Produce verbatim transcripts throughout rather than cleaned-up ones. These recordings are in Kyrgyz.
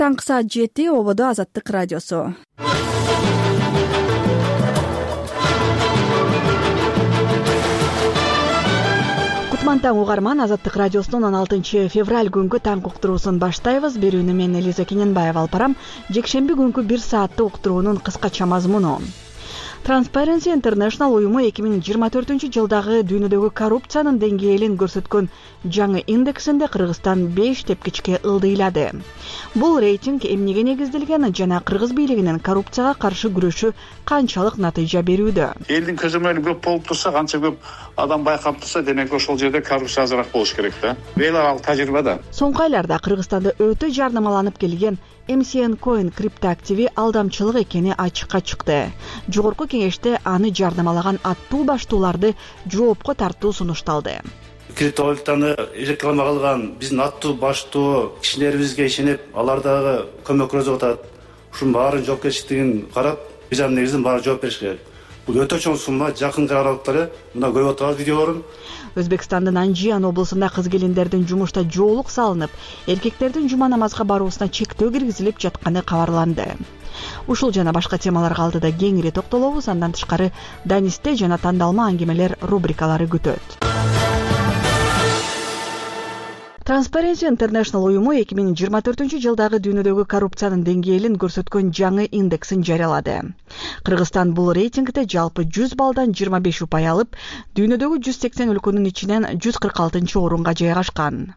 таңкы саат жети ободо Азаттык радиосу. Кутман таң угарман, Азаттык радиосунун он алтынчы февраль күнгү таң уктуруусун баштайбыз. Берүүнү мен Элиза Кененбаева алып барам. Жекшемби күнгү бир сааттык уктуруунун кыскача мазмуну. Transparency International уюму эки миң жыйырма төртүнчү жылдагы дүйнөдөгү коррупциянын деңгээлин көрсөткөн жаңы индексинде Кыргызстан беш тепкичке ылдыйлады. Бул рейтинг эмнеге негизделген жана Кыргыз бийлигинин коррупцияга каршы күрөшү канчалык натыйжа берүүдө? Элдин көзөмөлү көп болуп турса, канча көп адам байкап турса, демек ошол жерде коррупция азыраак болуш керек да. Эл аралык тажрыйбада. Соңку айларда Кыргызстанда өтө жарнамаланып келген эм си эн Coin криптоактиви алдамчылык экени ачыкка чыкты. Жогорку кеңеште аны жарнамалаган аттуу баштууларды жоопко тартуу сунушталды. Криптовалютаны реклама кылган биздин аттуу баштуу кишилерибизге ишенип, алар дагы көмөк көрсөтүп атат. Ушунун баарын жоопкерчилигин карап, биз аны негизинен баары жооп бериш керек. Бул өтө чоң сумма, жакынкы аралыктары мына көрүп атабыз видеолорун. Өзбекстандын Анжиян облусунда кыз-келиндердин жумушта жоолук салынып, эркектердин жума намазга баруусуна чектөө киргизилип жатканы кабарланды. Ушул жана башка темаларга алдыда кеңири токтолобуз. Андан тышкары Данисте жана тандалма аңгемелер рубрикалары күтөт. Transparency International уюму эки миң жыйырма төртүнчү жылдагы дүйнөдөгү коррупциянын деңгээлин көрсөткөн жаңы индексин жарыялады. Кыргызстан бул рейтингде жалпы жүз балдан жыйырма беш упай алып, дүйнөдөгү жүз сексен өлкөнүн ичинен жүз кырк алтынчы орунга жайгашкан.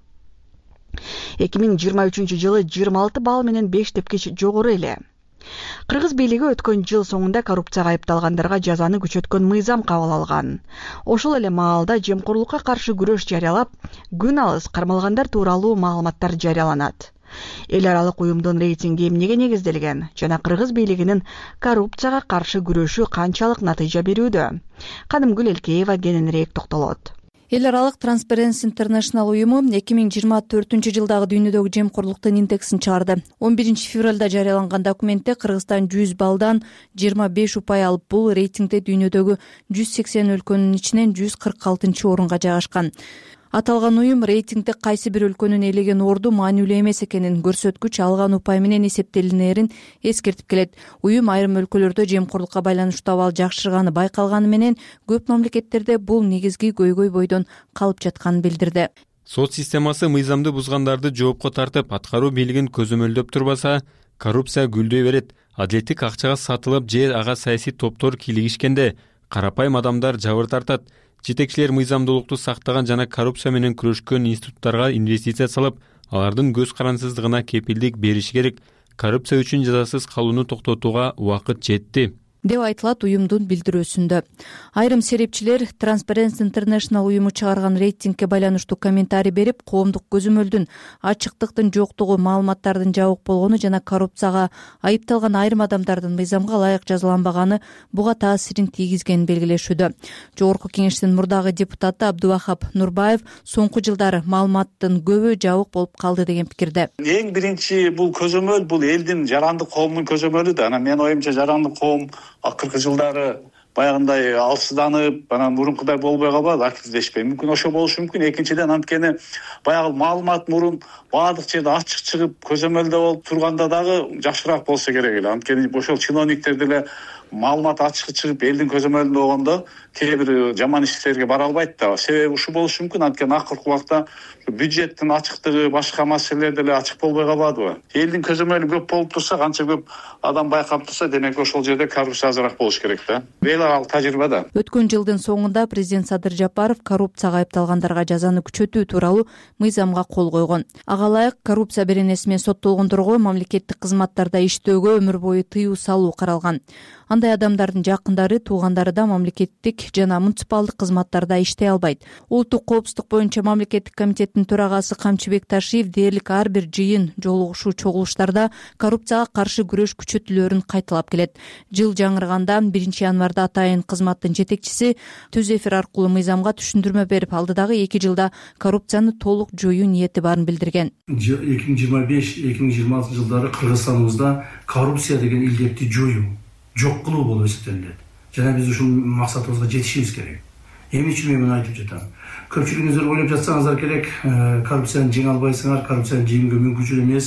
эки миң жыйырма үчүнчү жылы жыйырма алты балл менен беш тепкич жогору эле. Кыргыз бийлиги өткөн жыл соңунда коррупцияга айыпталгандарга жазаны күчөткөн мыйзам кабыл алган. Ошол эле маалда жемкорлукка каршы күрөш жарыялап, күн алыс кармалгандар тууралуу маалыматтар жарыяланат. Эл аралык уюмдун рейтинги эмнеге негизделген жана Кыргыз бийлигинин коррупцияга каршы күрөшү канчалык натыйжа берүүдө? Кадымгүл Элкеева кененирээк токтолот. Эл аралык Transparency International уюму эки миң жыйырма төртүнчү жылдагы дүйнөдөгү жемкорлуктун индексин чыгарды. он биринчи февралда жарыяланган документте Кыргызстан жүз балдан жыйырма беш упай алып, бул рейтингде дүйнөдөгү жүз сексен өлкөнүн ичинен жүз кырк алтынчы орунга жайгашкан. Аталган уюм рейтингде кайсы бир өлкөнүн ээлеген орду маанилүү эмес экенин, көрсөткүч алган упай менен эсептелинерин эскертип келет. Уюм айрым өлкөлөрдө жемкорлукка байланыштуу абал жакшырганы байкалганы менен көп мамлекеттерде бул негизги көйгөй бойдон калып жатканын билдирди. Сот системасы мыйзамды бузгандарды жоопко тартып, аткаруу бийлигин көзөмөлдөп турбаса, коррупция гүлдөй берет. Адилеттик акчага сатылып же ага саясий топтор кийлигишкенде карапайым адамдар жабыр тартат. Жетекчилер мыйзамдуулукту сактаган жана коррупция менен күрөшкөн институттарга инвестиция салып, алардын көз карансыздыгына кепилдик бериши керек. Коррупция үчүн жазасыз калууну токтотууга убакыт жетти, деп айтылат уюмдун билдирүүсүндө. Айрым серепчилер Transparency International уюму чыгарган рейтингке байланыштуу комментарий берип, коомдук көзөмөлдүн, ачыктыктын жоктугу, маалыматтардын жабык болгону жана коррупцияга айыпталган айрым адамдардын мыйзамга ылайык жазаланбаганы буга таасирин тийгизгенин белгилешүүдө. Жогорку кеңештин мурдагы депутаты Абдувахап Нурбаев соңку жылдары маалыматтын көбү жабык болуп калды деген пикирде. Эң биринчи бул көзөмөл бул элдин жарандык коомдун көзөмөлү да. Анан мен оюмча жарандык коом акыркы жылдары баягындай алсызданып, анан мурункудай болбой калбады, активдешпей. Мүмкүн ошо болушу мүмкүн. Экинчиден, анткени баягы маалымат мурун баардык жерде ачык чыгып, көзөмөлдө болуп турганда дагы жакшыраак болсо керек эле. Анткени ошол чиновниктер деле маалымат ачык чыгып, элдин көзөмөлүндө болгондо кээ бир жаман иштерге бара албайт да. Себеби ушул болушу мүмкүн. Анткени акыркы убакта бюджеттин ачыктыгы, башка маселелер деле ачык болбой калбадыбы? Элдин көзөмөлү көп болуп турса, канча көп адам байкап турса, демек ошол жерде коррупция азыраак болуш керек да. Эл аралык тажрыйбада. Өткөн жылдын соңунда президент Садыр Жапаров коррупцияга айыпталгандарга жазаны күчөтүү тууралуу мыйзамга кол койгон. Ага ылайык коррупция беренеси менен соттолгондорго мамлекеттик кызматтарда иштөөгө өмүр бою тыюу салуу каралган. Андай адамдардын жакындары, туугандары да мамлекеттик жана муниципалдык кызматтарда иштей албайт. Улуттук коопсуздук боюнча мамлекеттик комитеттин төрагасы Камчыбек Ташиев дээрлик ар бир жыйын, жолугушуу, чогулуштарда коррупцияга каршы күрөш күчөтүлөөрүн кайталап келет. Жыл жаңырганда биринчи январда атайын кызматтын жетекчиси түз эфир аркылуу мыйзамга түшүндүрмө берип, алдыдагы эки жылда коррупцияны толук жоюу ниети барын билдирген. эки миң жыйырма беш эки миң жыйырма алты жылдары Кыргызстаныбызда коррупция деген илдепти жоюу, жок кылуу болуп эсептелет. Жана биз ушул максатыбызга жетишибиз керек. Эмне үчүн мен муну айтып жатам? Көпчүлүгүңүздөр ойлоп жатсаңыздар керек, коррупцияны жеңе албайсыңар, коррупцияны жеңүүгө мүмкүнчүлүк эмес,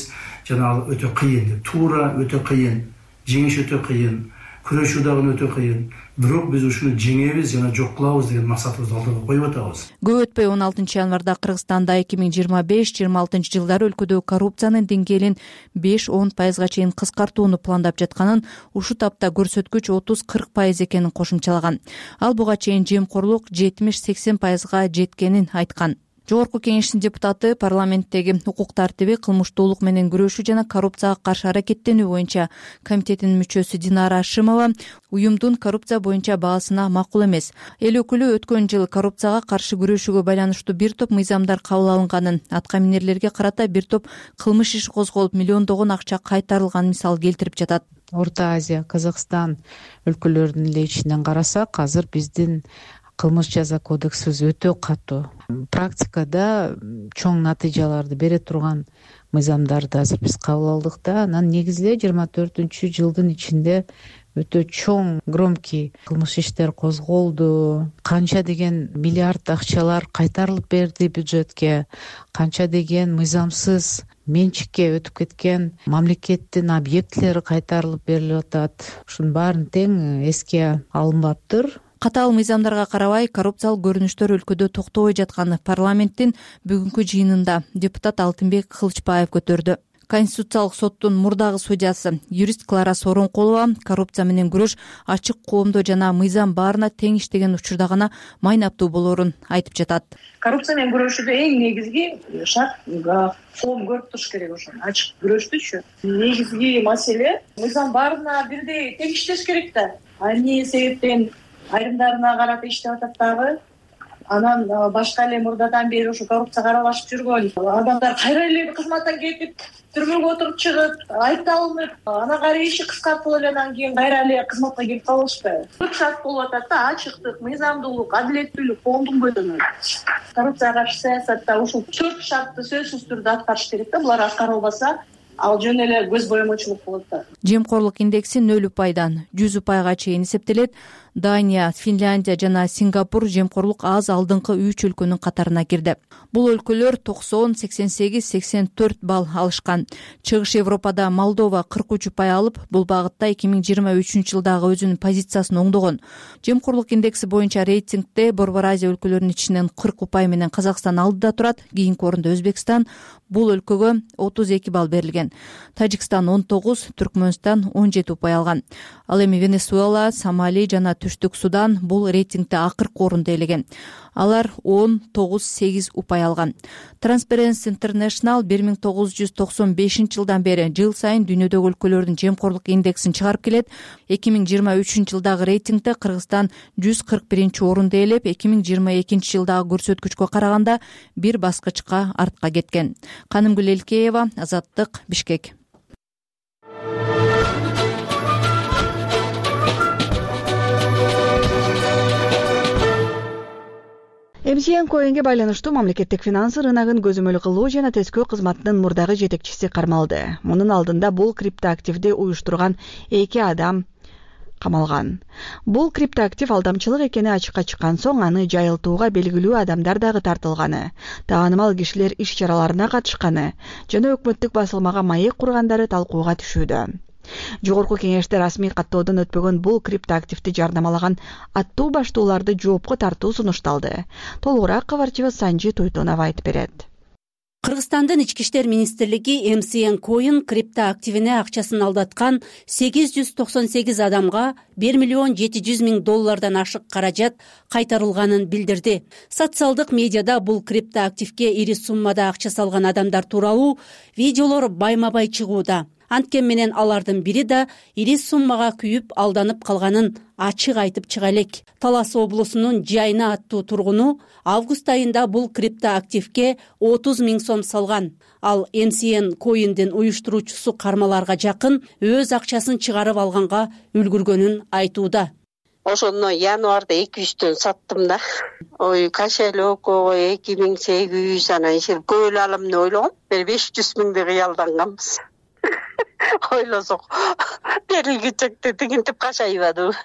жана ал өтө кыйын, туура өтө кыйын, жеңиш өтө кыйын, күрөшүү дагы өтө кыйын. Бирок биз ушуну жеңебиз жана жок кылабыз деген максатыбызды алдыга коюп атабыз. Көп өтпөй он алтынчы январда Кыргызстанда эки миң жыйырма беш жыйырма алтынчы жылдары өлкөдө коррупциянын деңгээлин беш он пайызга чейин кыскартууну пландап жатканын, ушу тапта көрсөткүч отуз кырк пайыз экенин кошумчалаган. Ал буга чейин жемкорлук жетимиш сексен пайызга жеткенин айткан. Жогорку Кеңештин депутаты парламенттеги укук тартиби, кылмыштуулук менен күрөшүү жана коррупцияга каршы аракеттенүү боюнча комитетинин мүчөсү Динара Ашимова уюмдун коррупция боюнча баасына макул эмес. Эл өкүлү өткөн жылы коррупцияга каршы күрөшүүгө байланыштуу бир топ мыйзамдар кабыл алынганын, атка минерлерге карата бир топ кылмыш иши козголуп, миллиондогон акча кайтарылганын мисал келтирип жатат. Орто Азия, Казакстан өлкөлөрүнүн эле ичинен карасак, азыр биздин кылмыш жаза кодексибиз өтө катуу. Практикада чоң натыйжаларды бере турган мыйзамдарды азыр биз кабыл алдык да, анан негизде жыйырма төртүнчү жылдын ичинде өтө чоң громкий кылмыш иштер козголду. Канча деген миллиард акчалар кайтарылып берди бюджетке, канча деген мыйзамсыз менчикке өтүп кеткен мамлекеттин объектилери кайтарылып берилип атат. Ушунун баарын тең эске алынбаптыр. Катаал мыйзамдарга карабай, коррупциялык көрүнүштөр өлкөдө токтобой жатканы парламенттин бүгүнкү жыйынында депутат Алтынбек Кылычбаев көтөрдү. Конституциялык соттун мурдагы судьясы юрист Клара Сооронкулова коррупция менен күрөш ачык коомдо жана мыйзам баарына тең иштеген учурда гана майнаптуу болоорун айтып жатат. Коррупция менен күрөшүүдө эң негизги шарт коом көрүп туруш керек ошону. Ачык күрөштүчү. Негизги маселе мыйзам баарына бирдей тең иштеш керек да. Эмне себептен айрымдарына карата иштеп атат дагы. Анан башка эле мурдадан бери ушу коррупцияга аралашып жүргөн адамдар кайра эле кызматтан кетип, түрмөгө отуруп чыгып, айыпталынып, анан кайра иши кыскартылып эле анан кийин кайра эле кызматка келип калышпайбы. Көп шарт болуп атат да, ачыктык, мыйзамдуулук, адилеттүүлүк, коомдун көзүнөн. Коррупцияга каршы саясатта ушул төрт шартты сөзсүз түрдө аткарыш керек да. Булар аткарылбаса, ал жөн эле көз боемочулук болот да. Жемкорлук индекси нөл упайдан жүз упайга чейин эсептелет. Дания, Финляндия жана Сингапур жемкорлук аз алдыңкы үч өлкөнүн катарына кирди. Бул өлкөлөр токсон, сексен сегиз, сексен төрт балл алышкан. Чыгыш Европада Молдова кырк үч упай алып, бул багытта эки миң жыйырма үчүнчү жылдагы өзүнүн позициясын оңдогон. Жемкорлук индекси боюнча рейтингде Борбор Азия өлкөлөрүнүн ичинен кырк упай менен Казакстан алдыда турат. Кийинки орунда Өзбекстан. Бул өлкөгө отуз эки балл берилген. Тажикстан он тогуз, Түркмөнстан он жети упай алган. Ал эми Венесуэла, Сомали жана Түштүк Судан бул рейтингде акыркы орунду ээлеген. Алар он тогуз, сегиз упай алган. Transparency International бир миң тогуз жүз токсон бешинчи жылдан бери жыл сайын дүйнөдөгү өлкөлөрдүн жемкорлук индексин чыгарып келет. эки миң жыйырма үчүнчү жылдагы рейтингде Кыргызстан жүз кырк биринчи орунду ээлеп, эки миң жыйырма экинчи жылдагы көрсөткүчкө караганда бир баскычка артка кеткен. Канымгүл Элкеева, Азаттык, Бишкек. эм си эн коинге байланыштуу мамлекеттик финансы рыногун көзөмөл кылуу жана тескөө кызматынын мурдагы жетекчиси кармалды. Мунун алдында бул криптоактивди уюштурган эки адам камалган. Бул криптоактив алдамчылык экени ачыкка чыккан соң аны жайылтууга белгилүү адамдар дагы тартылганы, таанымал кишилер иш чараларына катышканы жана өкмөттүк басылмага маек кургандары талкууга түшүүдө. Жогорку Кеңеште расмий каттоодон өтпөгөн бул криптоактивди жарнамалаган аттуу баштууларды жоопко тартуу сунушталды. Толугураак кабарчыбыз Санжи Тойтонова айтып берет. Кыргызстандын ички иштер министрлиги эм си эн коин криптоактивине акчасын алдаткан сегиз жүз токсон сегиз адамга бир миллион жети жүз миң доллардан ашык каражат кайтарылганын билдирди. Социалдык медиада бул криптоактивге ири суммада акча салган адамдар тууралуу видеолор байма-бай чыгууда. Анткен менен алардын бири да ири суммага күйүп алданып калганын ачык айтып чыга элек. Талас облусунун Жайна аттуу тургуну август айында бул криптоактивге отуз миң сом салган. Ал эм си эн коиндин уюштуруучусу кармаларга жакын өз акчасын чыгарып алганга үлгүргөнүн айтууда. Ошону январда эки жүздөн саттым да. Ой, кошелокко эки миң сегиз жүз анан иши көп эле алам деп ойлогом. Бир беш жүз миңди кыялданганбыз. Ойлосок берилгичекте тигинтип кашайбады.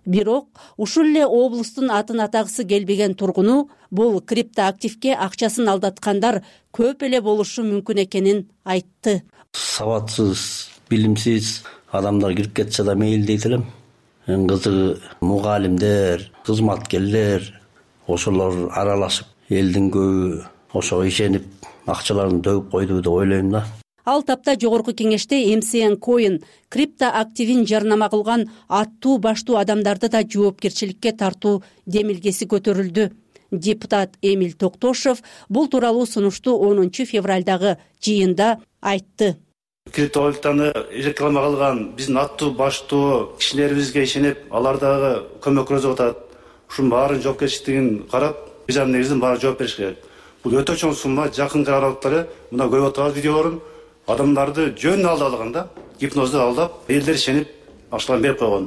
бирок ушул эле облустун атын атагысы келбеген тургуну бул криптоактивге акчасын алдаткандар көп эле болушу мүмкүн экенин айтты. Сабатсыз, билимсиз адамдар кирип кетсе да мейли дейт элем. Эң кызыгы мугалимдер, кызматкерлер ошолор аралашып, элдин көбү ошого ишенип акчаларын төгүп койду деп ойлойм да. Ал тапта жогорку кеңеште эм си эн Coin криптоактивин жарнама кылган аттуу баштуу адамдарды да жоопкерчиликке тартуу демилгеси көтөрүлдү. Депутат Эмиль Токтошев бул тууралуу сунушту онунчу февралдагы жыйында айтты. Криптовалютаны реклама кылган биздин аттуу баштуу кишилерибизге ишенип, алар дагы көмөк көрсөтүп атат. Ушунун баарын жоопкерчилигин карап, биз аны негизинен баары жооп бериш керек. Бул өтө чоң сумма, жакынкы аралыкта эле мына көрүп атабыз видеолорун адамдарды жөн алдалган да, гипнозду алдап, элдер ишенип, акчаларын берип койгон.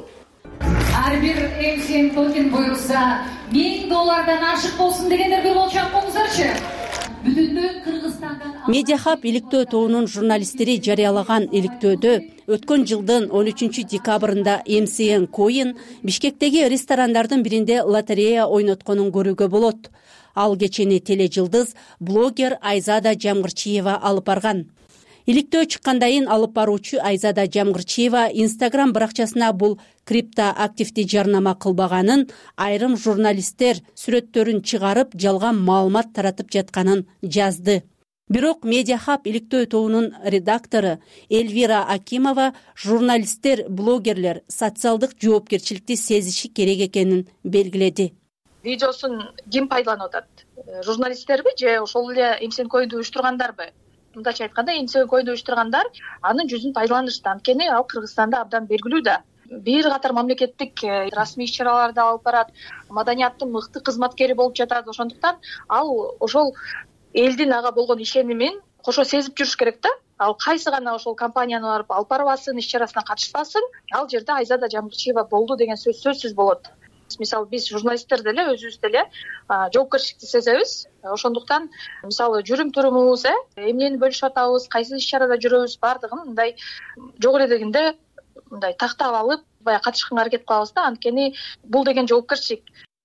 Ар бир эм си эн токен буйруса миң доллардан ашык болсун дегендер бир кол чапкыңыздарчы. Бүтүндө Кыргызстандан Медиахаб иликтөө тобунун журналисттери жарыялаган иликтөөдө өткөн жылдын он үчүнчү декабрында эм си эн Coin Бишкектеги ресторандардын биринде лотерея ойнотконун көрүүгө болот. Ал кечени тележылдыз блогер Айзада Жамгырчиева алып барган. Иликтөө чыккандайын алып баруучу Айзада Жамгырчиева Инстаграм баракчасына бул криптоактивди жарнама кылбаганын, айрым журналисттер сүрөттөрүн чыгарып, жалган маалымат таратып жатканын жазды. Бирок Медиахаб иликтөө тобунун редактору Эльвира Акимова журналисттер, блогерлер социалдык жоопкерчиликти сезиши керек экенин белгиледи. Видеосун ким пайдаланып атат? Журналисттерби же ошол эле эм си эн Coin'ду уюштургандарбы? Мындайча айтканда, эм си эн Coin'ду уюштургандар анын жүзүн пайдаланышты. Анткени ал Кыргызстанда абдан белгилүү да. Бир катар мамлекеттик расмий иш-чараларды алып барат, маданияттын мыкты кызматкери болуп жатат. Ошондуктан ал ошол элдин ага болгон ишенимин кошо сезип жүрүш керек да. Ал кайсы гана ошол компанияны барып алып барбасын, иш-чарасына катышпасын, ал жерде Айзада Жамгырчиева болду деген сөз сөзсүз болот. Мисалы биз журналисттер деле өзүбүз деле жоопкерчиликти сезебиз. Ошондуктан мисалы жүрүм турумубуз, э, эмнени бөлүшүп атабыз, кайсы иш-чарада жүрөбүз, бардыгын мындай жок эле дегенде мындай тактап алып, баягы катышканга аракет кылабыз да. Анткени бул деген жоопкерчилик.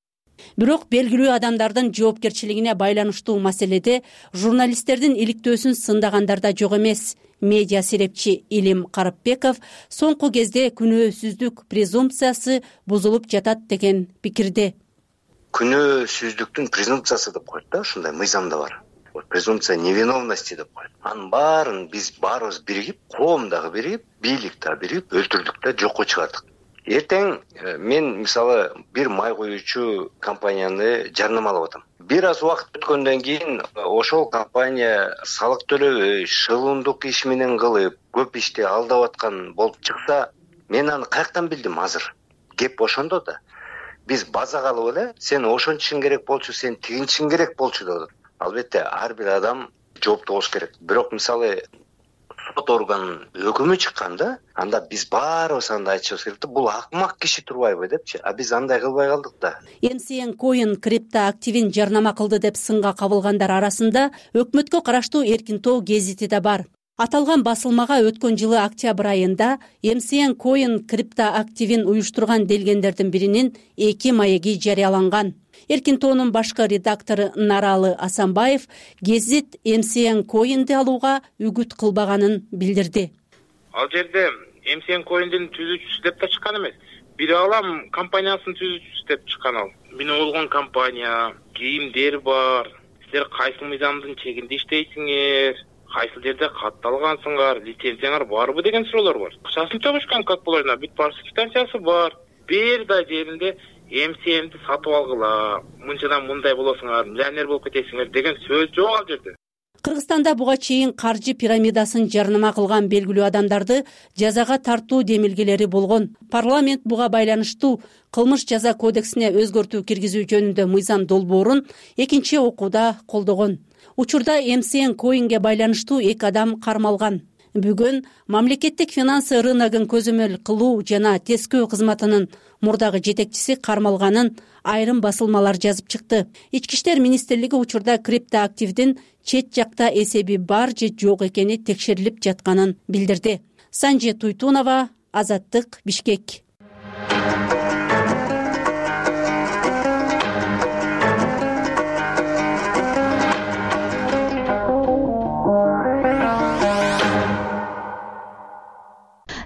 Бирок белгилүү адамдардын жоопкерчилигине байланыштуу маселеде журналисттердин иликтөөсүн сындагандар да жок эмес. Медиа серепчи Илим Карапбеков соңку кезде күнөөсүздүк презумпциясы бузулуп жатат деген пикирде. Күнөөсүздүктүн презумпциясы деп коет да, ушундай мыйзамда бар. Презумпция невиновности деп коет. Анын баарын биз баарыбыз биригип, коом дагы биригип, бийлик дагы биригип өлтүрдүк да, жокко чыгардык. Эртең мен мисалы бир май коюучу компанияны жарнамалап атам. Бир аз убакыт өткөндөн кийин ошол компания салык төлөбөй, шылуундук иш менен кылып, көп ишти алдап аткан болуп чыкса, мен аны каяктан билдим азыр? Кеп ошондо да. Биз база калып эле, сен ошончусуң керек болчу, сен тигинчисиң керек болчу деп. Албетте, ар бир адам жоопту болуш керек. Бирок мисалы сот органынын өкүмү чыкканда, анда биз баарыбыз андай айтышыбыз керек да, бул акмак киши турбайбы депчи, а биз андай кылбай калдык да. эм си эн Coin криптоактивин жарнама кылды деп сынга кабылгандар арасында өкмөткө караштуу Эркинтоо гезити да бар. Аталган басылмага өткөн жылы октябрь айында эм си эн Coin криптоактивин уюштурган делгендердин биринин эки маеги жарыяланган. Эркинтоонун башкы редактору Наралы Асанбаев гезит эм си эн Coin'ди алууга үгүт кылбаганын билдирди. Ал жерде эм си эн Coin'дин түзүүчүсү деп да чыккан эмес. Бир алам компаниясынын түзүүчүсү деп чыккан ал. Менин болгон компания, кийимдер бар. Силер кайсы мыйзамдын чегинде иштейсиңер? Кайсы жерде катталгансыңар? Лицензияңар барбы деген суроолор бар. Акчасын төбүшкөн как болойна, бүт барсы квитанциясы бар. Бир да жеринде эм си энди сатып алгыла, мынчадан мындай болосуңар, миллионер болуп кетесиңер деген сөз жок ал жерде. Кыргызстанда буга чейин каржы пирамидасын жарнама кылган белгилүү адамдарды жазага тартуу демилгелери болгон. Парламент буга байланыштуу кылмыш жаза кодексине өзгөртүү киргизүү жөнүндө мыйзам долбоорун экинчи окууда колдогон. Учурда эм си эн Coin'ге байланыштуу эки адам кармалган. Бүгүн мамлекеттик финанс рыногун көзөмөл кылуу жана тескөө кызматынын мурдагы жетекчиси кармалганын айрым басылмалар жазып чыкты. Ички иштер министрлиги учурда криптоактивдин чет жакта эсеби бар же жок экени текшерилип жатканын билдирди. Санжи Туйтунова, Азаттык, Бишкек.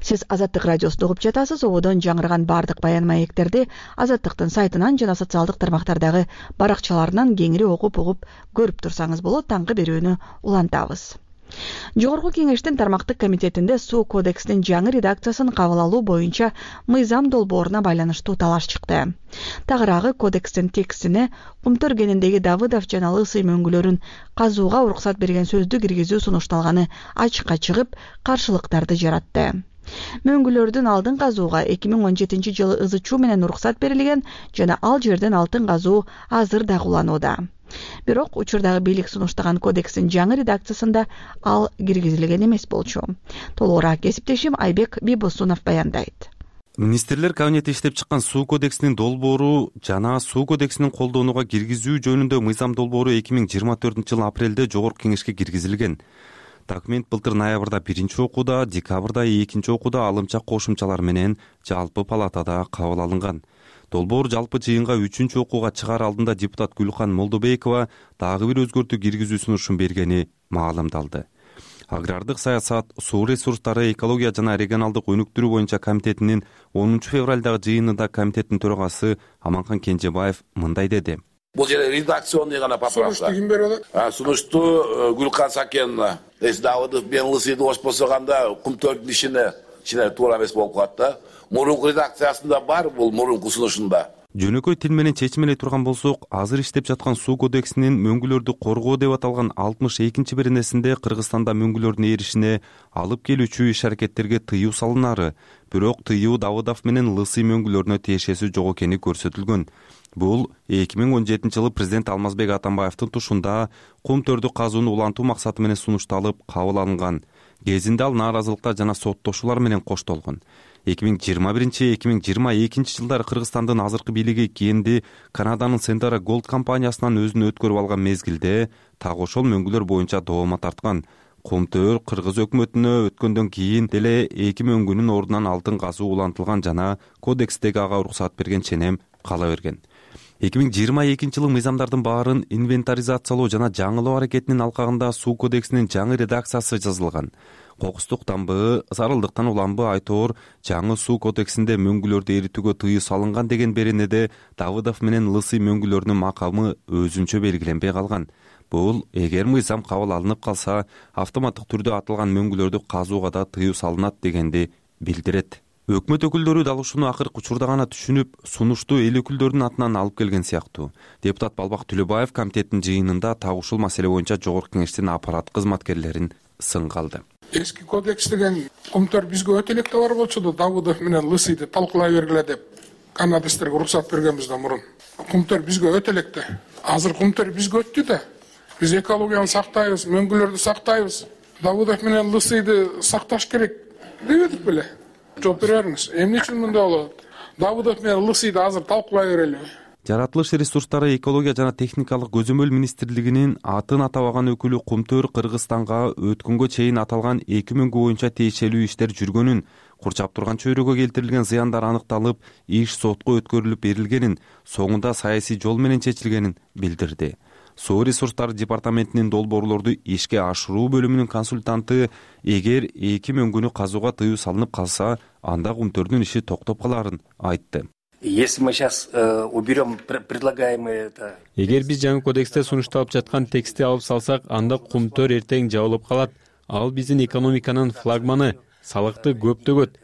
Сиз Азаттык радиосунда угуп жатасыз. Ободон жаңырган бардык баян маектерди Азаттыктын сайтынан жана социалдык тармактардагы баракчаларынан кеңири окуп угуп көрүп турсаңыз болот. Таңкы берүүнү улантабыз. Жогорку кеңештин тармактык комитетинде суу кодексинин жаңы редакциясын кабыл алуу боюнча мыйзам долбооруна байланыштуу талаш чыкты. Тагыраагы кодекстин текстине Кумтөр кенендеги Давыдов жана Лысый мөңгүлөрүн казууга уруксат берген сөздү киргизүү сунушталганы ачыкка чыгып, каршылыктарды жаратты. Мөңгүлөрдүн алдын казууга эки миң он жетинчи жылы ызы чуу менен уруксат берилген жана ал жерден алтын казуу азыр да кулланууда. Бирок учурдагы бийлик сунуштаган кодекстин жаңы редакциясында ал киргизилген эмес болчу. Толугураак кесиптешим Айбек Бибосунов баяндайт. Министрлер кабинети иштеп чыккан суу кодексинин долбоору жана суу кодексинин колдонууга киргизүү жөнүндө мыйзам долбоору эки миң жыйырма төртүнчү жылы апрелде жогорку кеңешке киргизилген. Документ былтыр ноябрда биринчи окууда, декабрда экинчи окууда алымча кошумчалар менен жалпы палатада кабыл алынган. Долбоор жалпы жыйынга үчүнчү окууга чыгаар алдында депутат Гүлкан Молдобекова дагы бир өзгөртүү киргизүү сунушун бергени маалымдалды. Агрардык саясат, суу ресурстары, экология жана регионалдык өнүктүрүү боюнча комитетинин онунчу февралдагы жыйынында комитеттин төрагасы Аманхан Кенжебаев мындай деди. Бул жерде редакционный гана поправка. Сунушту ким берип атат? Сунушту Гүлкан Сакеновна. Эс Давыдов мен Лысыйды ошпосоганда Кумтөрдүн ишине ичине туура эмес болуп калат да. Мурунку редакциясында бар, бул мурунку сунушунда. Жөнөкөй тил менен чечим эле турган болсок, азыр иштеп жаткан суу кодексинин мөңгүлөрдү коргоо деп аталган алтымыш экинчи беренесинде Кыргызстанда мөңгүлөрдүн эришине алып келүүчү иш-аракеттерге тыюу салынары, бирок тыюу Давыдов менен Лысый мөңгүлөрүнө тиешеси жок экени көрсөтүлгөн. Бул эки миң он жетинчи жылы президент Алмазбек Атамбаевдин тушунда Кумтөрдү казууну улантуу максаты менен сунушталып кабыл алынган. Кезинде ал нааразылыктар жана соттошуулар менен коштолгон. эки миң жыйырма биринчи эки миң жыйырма экинчи жылдары Кыргызстандын азыркы бийлиги кийинди Канаданын Sentara Gold компаниясынан өзүн өткөрүп алган мезгилде так ошол мөңгүлөр боюнча доомат тарткан. Кумтөр Кыргыз өкмөтүнө өткөндөн кийин деле эки мөңгүнүн ордунан алтын казуу улантылган жана кодекстеги ага уруксат берген ченем кала берген. эки миң жыйырма экинчи жылы мыйзамдардын баарын инвентаризациялоо жана жаңылоо аракетинин алкагында суу кодексинин жаңы редакциясы жазылган. Кокустук дамбы, зарылдыктан уламбы айтоор жаңы суу кодексинде мөңгүлөрдү эритүүгө тыюу салынган деген беренеде Давыдов менен Лысый мөңгүлөрүнүн макамы өзүнчө белгиленбей калган. Бул эгер мыйзам кабыл алынып калса, автоматтык түрдө атылган мөңгүлөрдү казууга да тыюу салынат дегенди билдирет. Өкмөт өкүлдөрү дал ушуну акыркы учурда гана түшүнүп, сунушту эл өкүлдөрүнүн атынан алып келген сыяктуу. Депутат Балбак Түлөбаев комитеттин жыйынында так ушул маселе боюнча жогорку кеңештин аппарат кызматкерлерин сынга алды. Эски кодекс деген Кумтөр бизге өтө электе бар болчу да, Давыдов менен Лысыйды талкуулай бергиле деп канадастарга уруксат бергенбизден мурун. Кумтөр бизге өтө электе. Азыр Кумтөр бизге өттү да. Биз экологияны сактайбыз, мөңгүлөрдү сактайбыз. Давыдов менен Лысыйды сакташ керек дебедик беле? Жооп бере бериңиз. Эмне үчүн мындай болот? Давыдов менен Лысыйды азыр талкуулай берели. Жаратылыш ресурстары, экология жана техникалык көзөмөл министрлигинин атын атабаган өкүлү Кумтөр Кыргызстанга өткөнгө чейин аталган эки мөңгү боюнча тиешелүү иштер жүргөнүн, курчап турган чөйрөгө келтирилген зыяндар аныкталып, иш сотко өткөрүлүп берилгенин, соңунда саясий жол менен чечилгенин билдирди. Суу ресурстары департаментинин долбоорлорду ишке ашыруу бөлүмүнүн консультанты эгер эки мөңгүнү казууга тыюу салынып калса, анда Кумтөрдүн иши токтоп каларын айтты. Если мы сейчас э, уберем предлагаемые это... Эгер биз жаңы кодексте сунушталып жаткан текстти алып салсак, анда Кумтөр эртең жабылып калат. Ал биздин экономиканын флагманы, салыкты көп төгөт.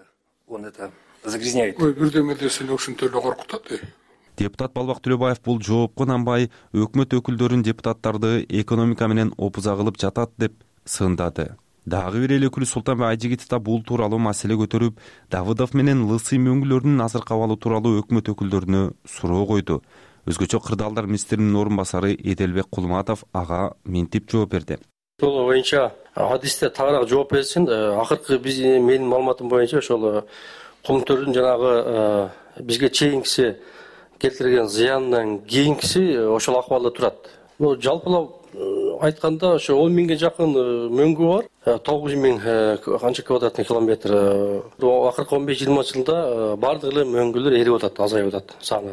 Он это загрязняет. Ой, бирдеме десең ушинтип эле коркутат. Депутат Балбак Түлөбаев бул жоопко нанбай, өкмөт өкүлдөрүн депутаттарды экономика менен опуза кылып жатат деп сындады. Дагы бир эл өкүлү Султанбек Айжигитов да бул тууралуу маселе көтөрүп, Давыдов менен Лысый мөңгүлөрүнүн азыркы абалы тууралуу өкмөт өкүлдөрүнө суроо койду. Өзгөчө кырдаалдар министринин орун басары Эделбек Кулматов ага мынтип жооп берди. Ошол боюнча адисте тагыраак жооп берсин. Акыркы биздин менин маалыматым боюнча ошол Кумтөрдүн жанагы бизге чейинкиси келтирген зыяндан кийинкиси ошол акыбалда турат. Бул жалпылап айтканда ошо он миңге жакын мөңгү бар, тогуз миң канча квадратный километр. Акыркы он беш жыйырма жылда бардык эле мөңгүлөр эрип атат, азайып атат саны.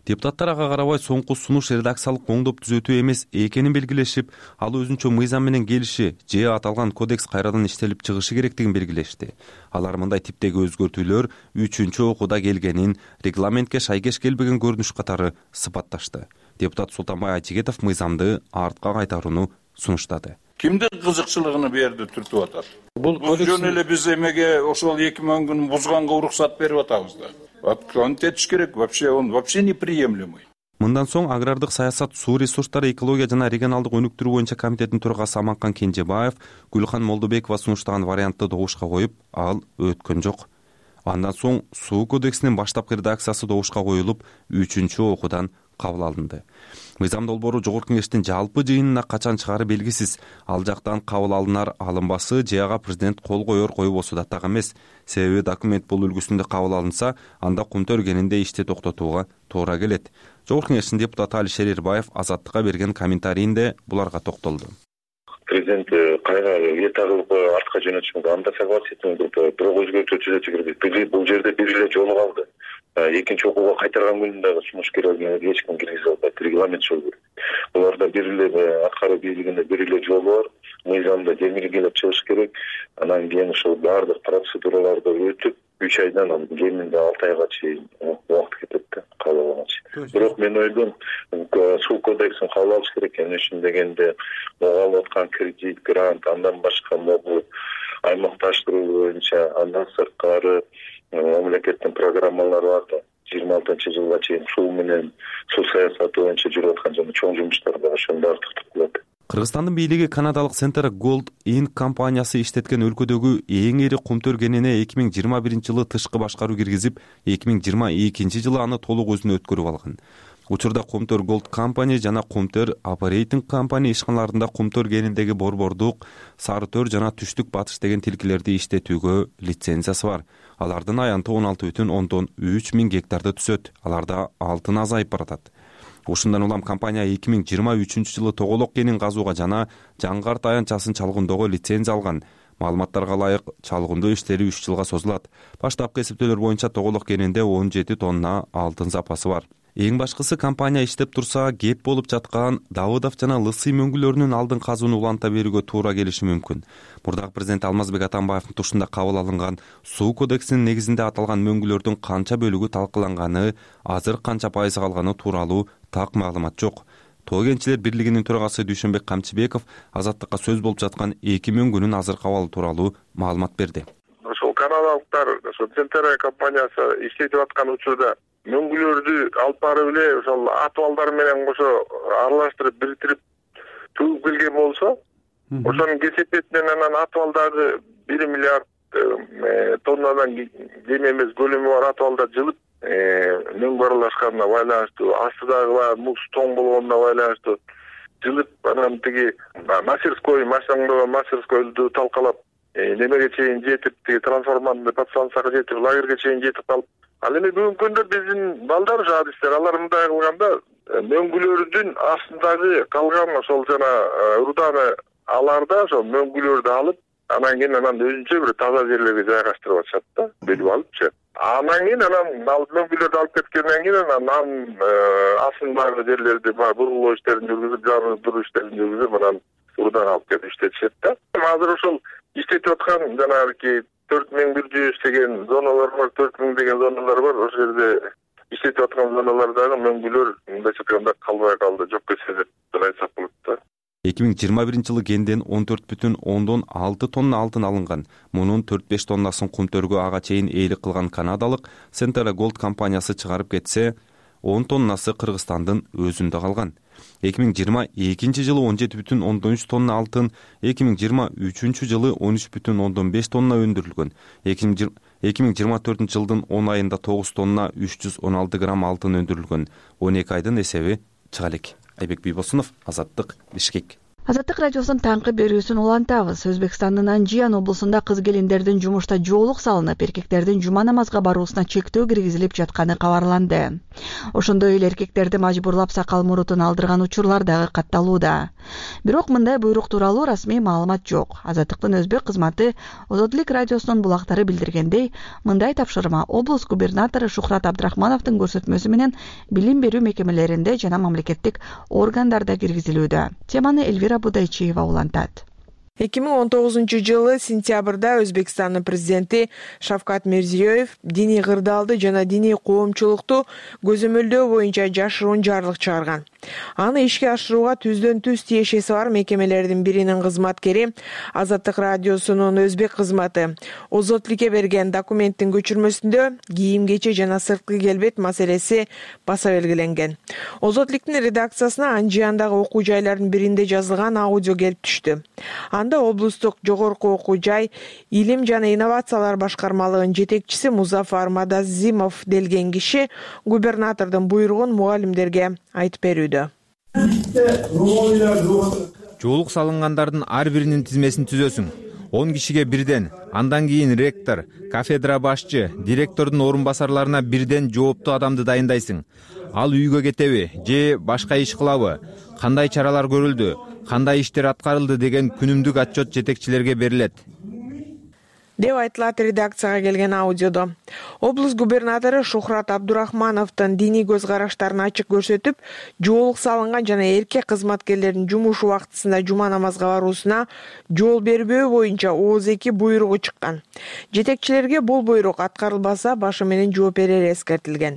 Депутаттар ага карабай соңку сунуш редакциялык оңдоп түзөтүү эмес экенин белгилешип, ал өзүнчө мыйзам менен келиши же аталган кодекс кайрадан иштелип чыгышы керектигин белгилешти. Алар мындай типтеги өзгөртүүлөр үчүнчү окууда келгенин регламентке шайкеш келбеген көрүнүш катары сыпатташты. Депутат Султанбай Айчигетов мыйзамды артка кайтарууну сунуштады. Кимдин кызыкчылыгын берди түртүп атат? Бул жөн эле биз эмеге ошол эки мөңгүн бузганга уруксат берип атабыз да. Антетиш керек, вообще он вообще неприемлемый. Мындан соң агрардык саясат, суу ресурстары, экология жана регионалдык өнүктүрүү боюнча комитеттин төрагасы Аманкан Кенжебаев Гүлхан Молдобекова сунуштаган вариантты добушка коюп, ал өткөн жок. Андан соң суу кодексинин баштапкы редакциясы добушка коюлуп, үчүнчү окуудан кабыл алынды. Мыйзам долбоору жогорку кеңештин жалпы жыйынына качан чыгары белгисиз. Ал жактан кабыл алынар алынбасы же ага президент кол коер койбосу да так эмес. Себеби документ бул үлгүсүндө кабыл алынса, анда кум төргенинде ишти токтотууга туура келет. Жогорку кеңештин депутаты Алишер Эрбаев Азаттыкка берген комментарийинде буларга токтолду. Президент кайра эт агылып артка жөнөтүш мүмкүн, анда согласен, бирок өзгөртүү түзөтү керек. Бул жерде бир эле жолу калды. Экинчи окууга кайтарган күндө сунушкерлерге эч ким киргизе албайт, регламент жол берет. Буларда бир эле аткаруу бийлигинде бир эле жолу бар, мыйзамда демилгелеп чыгыш керек. Анан кийин ошол баардык процедураларды өтүп, үч айдан кеминде алты айга чейин убакыт кетет да, кабыл алганча. Бирок мен ойлойм, суу кодексин кабыл алыш керек экен. Ошон дегенде алып аткан кредит, грант, андан башка могул аймакташтыруу боюнча, андан сырткары мамлекеттин программалары бар да. жыйырма алтынчы жылга чейин суу менен суу саясаты боюнча жүрүп аткан жана чоң жумуштар бар, ошондо артыктык болот. Кыргызстандын бийлиги канадалык Central Gold Inc компаниясы иштеткен өлкөдөгү эң ири кум төргенине эки миң жыйырма биринчи жылы тышкы башкаруу киргизип, эки миң жыйырма экинчи жылы аны толук өзүнө өткөрүп алган. Учурда Кумтөр Gold Company жана Кумтөр Operating Company ишканаларында Кумтөр кениндеги борбордук, Сарытөр жана Түштүк Батыш деген тилкелерди иштетүүгө лицензиясы бар. Алардын аянты он алты бүтүн ондон үч миң гектарды түзөт. Аларда алтын азайып баратат. Ушундан улам компания эки миң жыйырма үчүнчү жылы Тоголок кенин казууга жана Жаңгарт аянтчасын чалгындоого лицензия алган. Маалыматтарга ылайык, чалгындоо иштери үч жылга созулат. Баштапкы эсептөөлөр боюнча Тоголок кенинде он жети тонна алтын запасы бар. Эң башкысы компания иштеп турса, кеп болуп жаткан Давыдов жана Лысый мөңгүлөрүнүн алдын казууну уланта берүүгө туура келиши мүмкүн. Мурдагы президент Алмазбек Атамбаевдин тушунда кабыл алынган суу кодексинин негизинде аталган мөңгүлөрдүн канча бөлүгү талкаланганы, азыр канча пайызы калганы тууралуу так маалымат жок. Тоо кенчилер бирлигинин төрагасы Дүйшөнбек Камчыбеков Азаттыкка сөз болуп жаткан эки мөңгүнүн азыркы абалы тууралуу маалымат берди. Ошол канадалыктар, ошол Централ компаниясы иштетип аткан учурда мөңгүлөрдү алып барып эле ошол атыбалдар менен кошо аралаштырып бириктирип төгүп келген болсо, ошонун кесепетинен анан атыбалдарды бир миллиард тоннадан кем эмес көлөмү бар атыбалдар жылып, мөңгү аралашканына байланыштуу, астыдагы баягы муз тоң болгонуна байланыштуу жылып, анан тиги мастерской, машиналоо мастерскойду талкалап, немеге чейин жетип, тиги трансформаторный подстанцияга жетип, лагерге чейин жетип калып, ал эми бүгүнкү күндө биздин балдар ошо адистер, алар мындай кылганда мөңгүлөрдүн астындагы калган ошол жана руданы аларда ошол мөңгүлөрдү алып, анан кийин анан өзүнчө бир таза жерлерге жайгаштырып атышат да, бөлүп алыпчы. Анан кийин анан алып мөңгүлөрдү алып кеткенден кийин анан астындагы жерлерди бурулуу иштерин жүргүзүп, жардыруу иштерин жүргүзүп, анан руданы алып кетип иштетишет да. Азыр ошол иштетип аткан жанагы төрт миң бир жүз деген зоналар бар, төрт миң деген зоналар бар. Ошол жерде иштетип аткан зоналардагы мөңгүлөр мындайча айтканда калбай калды, жок кетсе деп айтсак болот да. эки миң жыйырма биринчи жылы кенден он төрт бүтүн ондон алты тонна алтын алынган. Мунун төрт беш тоннасын Кумтөргө ага чейин ээлик кылган канадалык Central Gold компаниясы чыгарып кетсе, он тоннасы Кыргызстандын өзүндө калган. эки миң жыйырма экинчи жылы он жети бүтүн ондон үч тонна алтын, эки миң жыйырма үчүнчү жылы он үч бүтүн ондон беш тонна өндүрүлгөн. эки миң жыйырма төртүнчү жылдын он айында тогуз тонна үч жүз он алты грамм алтын өндүрүлгөн. он эки айдын эсеби чыга элек. Айбек Бийбосунов, Азаттык, Бишкек. Азаттык радиосунун таңкы берүүсүн улантабыз. Өзбекстандын Анжиян облусунда кыз келиндердин жумушта жоолук салынып, эркектердин жума намазга баруусуна чектөө киргизилип жатканы кабарланды. Ошондой эле эркектерди мажбурлап сакал мурутун алдырган учурлар дагы катталууда. Бирок мындай буйрук тууралуу расмий маалымат жок. Азаттыктын өзбек кызматы Озодлук радиосунун булактары билдиргендей, мындай тапшырма облус губернатору Шухрат Абдрахмановдун көрсөтмөсү менен билим берүү мекемелеринде жана мамлекеттик органдарда киргизилүүдө. Теманы Эльвира Будайчиева улантат. эки миң он тогузунчу жылы сентябрда Өзбекстандын президенти Шавкат Мирзиёев диний кырдаалды жана диний коомчулукту көзөмөлдөө боюнча жашыруун жарлык чыгарган. Аны ишке ашырууга түздөн түз тиешеси бар мекемелердин биринин кызматкери Азаттык радиосунун өзбек кызматы Озотлукке берген документтин көчүрмөсүндө кийим кече жана сырткы келбет маселеси баса белгиленген. Озотлуктун редакциясына Анжияндагы окуу жайлардын биринде жазылган аудио келип түштү. Анда облустук жогорку окуу жай илим жана инновациялар башкармалыгынын жетекчиси Музафар Мадазимов делген киши губернатордун буйругун мугалимдерге айтып берүүдө. Жоолук салынгандардын ар биринин тизмесин түзөсүң. он кишиге бирден, андан кийин ректор, кафедра башчы, директордун орун басарларына бирден жооптуу адамды дайындайсың. Ал үйгө кетеби же башка иш кылабы? Кандай чаралар көрүлдү? Кандай иштер аткарылды деген күнүмдүк отчет жетекчилерге берилет деп айтылат редакцияга келген аудиодо. Облус губернатору Шухрат Абдурахмановдун диний көз караштарын ачык көрсөтүп, жоолук салынган жана эркек кызматкерлердин жумуш убактысында жума намазга баруусуна жол бербөө боюнча ооз эки буйругу чыккан. Жетекчилерге бул буйрук аткарылбаса башы менен жооп берери эскертилген.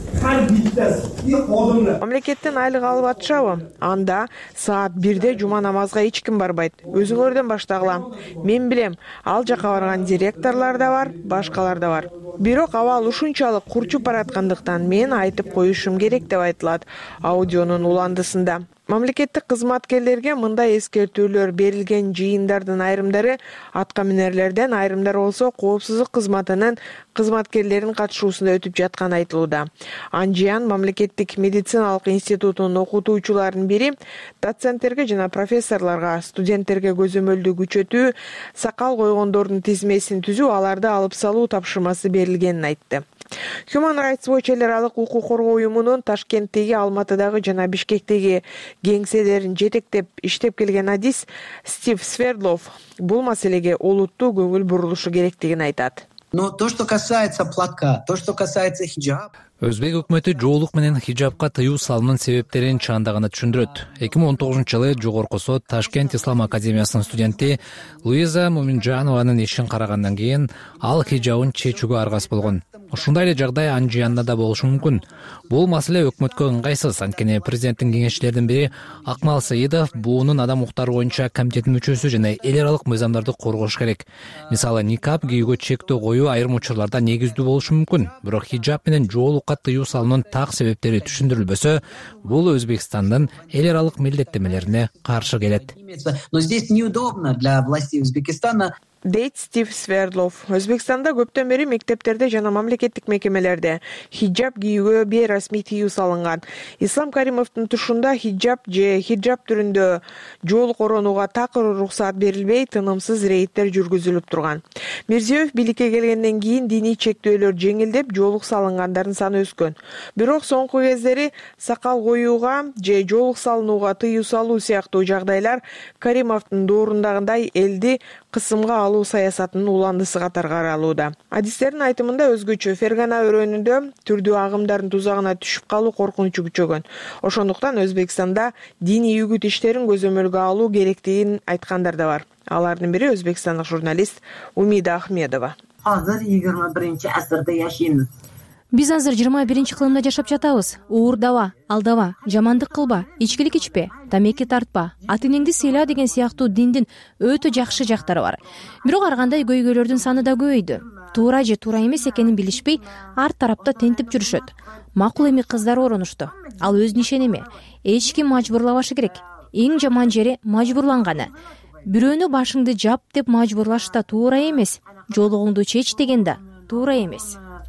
Мамлекеттен айлык алып атышабы? Анда саат бирде жума намазга эч ким барбайт. Өзүңөрдөн баштагыла. Мен билем, ал жака барган директорлор да бар, башкалар да бар. Бирок абал ушунчалык курчуп бараткандыктан мен айтып коюшум керек деп айтылат аудионун уландысында. Мамлекеттик кызматкерлерге мындай эскертүүлөр берилген жыйындардын айрымдары атка минерлерден, айрымдары болсо коопсуздук кызматынын кызматкерлеринин катышуусунда өтүп жатканы айтылууда. Анжиян мамлекеттик медициналык институтунун окутуучуларынын бири доценттерге жана профессорлорго, студенттерге көзөмөлдү күчөтүү, сакал койгондордун тизмесин түзүү, аларды алып салуу тапшырмасы берилгенин айтты. Human Rights Watch эл аралык укук коргоо уюмунун Ташкенттеги, Алматыдагы жана Бишкектеги кеңселерин жетектеп иштеп келген адис Стив Свердлов бул маселеге олуттуу көңүл бурулушу керектигин айтат. Но то, что касается платка, то, что касается хиджаб, Өзбек өкмөтү жоолук менен хиджабка тыюу салуунун себептерин чаандаганы түшүндүрөт. эки миң он тогузунчу жылы Жогорку сот Ташкент Ислам академиясынын студенти Луиза Муминжанованын ишин карагандан кийин ал хиджабын чечүүгө аргасыз болгон. Ушундай эле жагдай Анжиянда да болушу мүмкүн. Бул маселе өкмөткө ыңгайсыз, анткени президенттин кеңешчилердин бири Акмал Саидов буунун адам укуктары боюнча комитеттин мүчөсү жана эл аралык мыйзамдарды коргош керек. Мисалы, никап кийүүгө чектөө коюу айрым учурларда негиздүү болушу мүмкүн. Бирок хиджаб менен жоолукка тыюу салуунун так себептери түшүндүрүлбөсө, бул Өзбекстандын эл аралык милдеттемелерине каршы келет. Но здесь неудобно для властей Узбекистана. Дейт Стив Свердлов. Өзбекстанда көптөн бери мектептерде жана мамлекеттик мекемелерде хиджаб кийүүгө бейрасмий тыюу салынган. Ислам Каримовдун тушунда хиджаб же хиджаб түрүндө жоолук оронууга такыр уруксаат берилбей, тынымсыз рейдтер жүргүзүлүп турган. Мирзиёев бийликке келгенден кийин диний чектөөлөр жеңилдеп, жоолук салынгандардын саны өскөн. Бирок соңку кездери сакал коюуга же жоолук салынууга тыюу салуу сыяктуу жагдайлар Каримовдун доорундагындай элди кысымга алуу саясатынын уландысы катары каралууда. Адистердин айтымында өзгөчө Фергана өрөөнүндө түрдүү агымдардын тузагына түшүп калуу коркунучу күчөгөн. Ошондуктан Өзбекстанда диний үгүт иштерин көзөмөлгө алуу керектигин айткандар да бар. Алардын бири өзбекстандык журналист Умида Ахмедова. Азыр yigirma birinchi asrda yashaymiz. Биз азыр жыйырма биринчи кылымда жашап жатабыз. Уурдаба, алдава, жамандык кылба, ичкилик ичпе, тамеки тартпа, ата энеңди сыйла деген сыяктуу диндин өтө жакшы жактары бар. Бирок ар кандай көйгөйлөрдүн саны да көбөйдү. Туура же туура эмес экенин билишпей, ар тарапта тентип жүрүшөт. Макул эми кыздар оронушту. Ал өзүнүн ишен эме. Эч ким мажбурлабашы керек. Эң жаман жери мажбурланганы. Бирөөнү башыңды жап деп мажбурлаш да туура эмес. Жолугуңду чеч деген да туура эмес.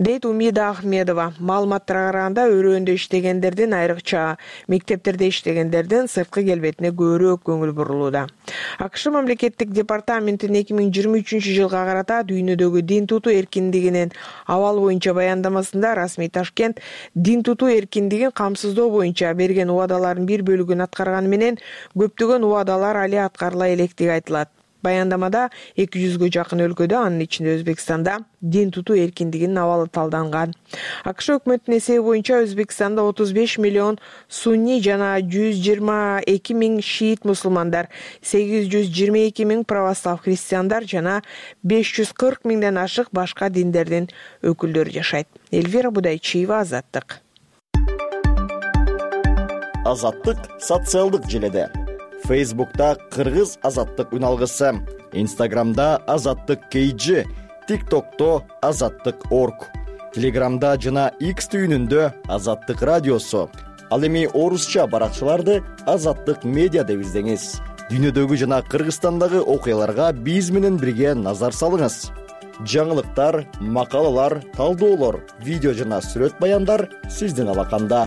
дейт Умида Ахмедова. Маалыматтарга караганда өрөөндө иштегендердин, айрыкча мектептерде иштегендердин сырткы келбетине көбүрөөк көңүл бурулууда. АКШ мамлекеттик департаментин эки миң жыйырма үчүнчү жылга карата дүйнөдөгү дин тутуу эркиндигинин абалы боюнча баяндамасында расмий Ташкент дин тутуу эркиндигин камсыздоо боюнча берген убадалардын бир бөлүгүн аткарганы менен көптөгөн убадалар али аткарыла электиги айтылат. Баяндамада эки жүзгө жакын өлкөдө, анын ичинде Өзбекстанда дин тутуу эркиндигинин абалы талданган. АКШ өкмөтүнүн эсеби боюнча Өзбекстанда отуз беш миллион сунни жана жүз жыйырма эки миң шиит мусулмандар, сегиз жүз жыйырма эки миң православ христиандар жана беш жүз кырк миңден ашык башка диндердин өкүлдөрү жашайт. Эльвира Будайчиева, Азаттык. Азаттык социалдык желеде. Фейсбукта Кыргыз Азаттык үналгысы, Инстаграмда Азаттык кей джи, ТикТокто Азаттык точка орг, Телеграмда жана X түйүнүндө Азаттык радиосу. Ал эми орусча баракчаларды Азаттык медиа деп издеңиз. Дүйнөдөгү жана Кыргызстандагы окуяларга биз менен бирге назар салыңыз. Жаңылыктар, макалалар, талдоолор, видео жана сүрөт баяндар сиздин алаканда.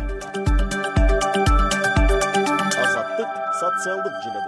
Социалдык желеде.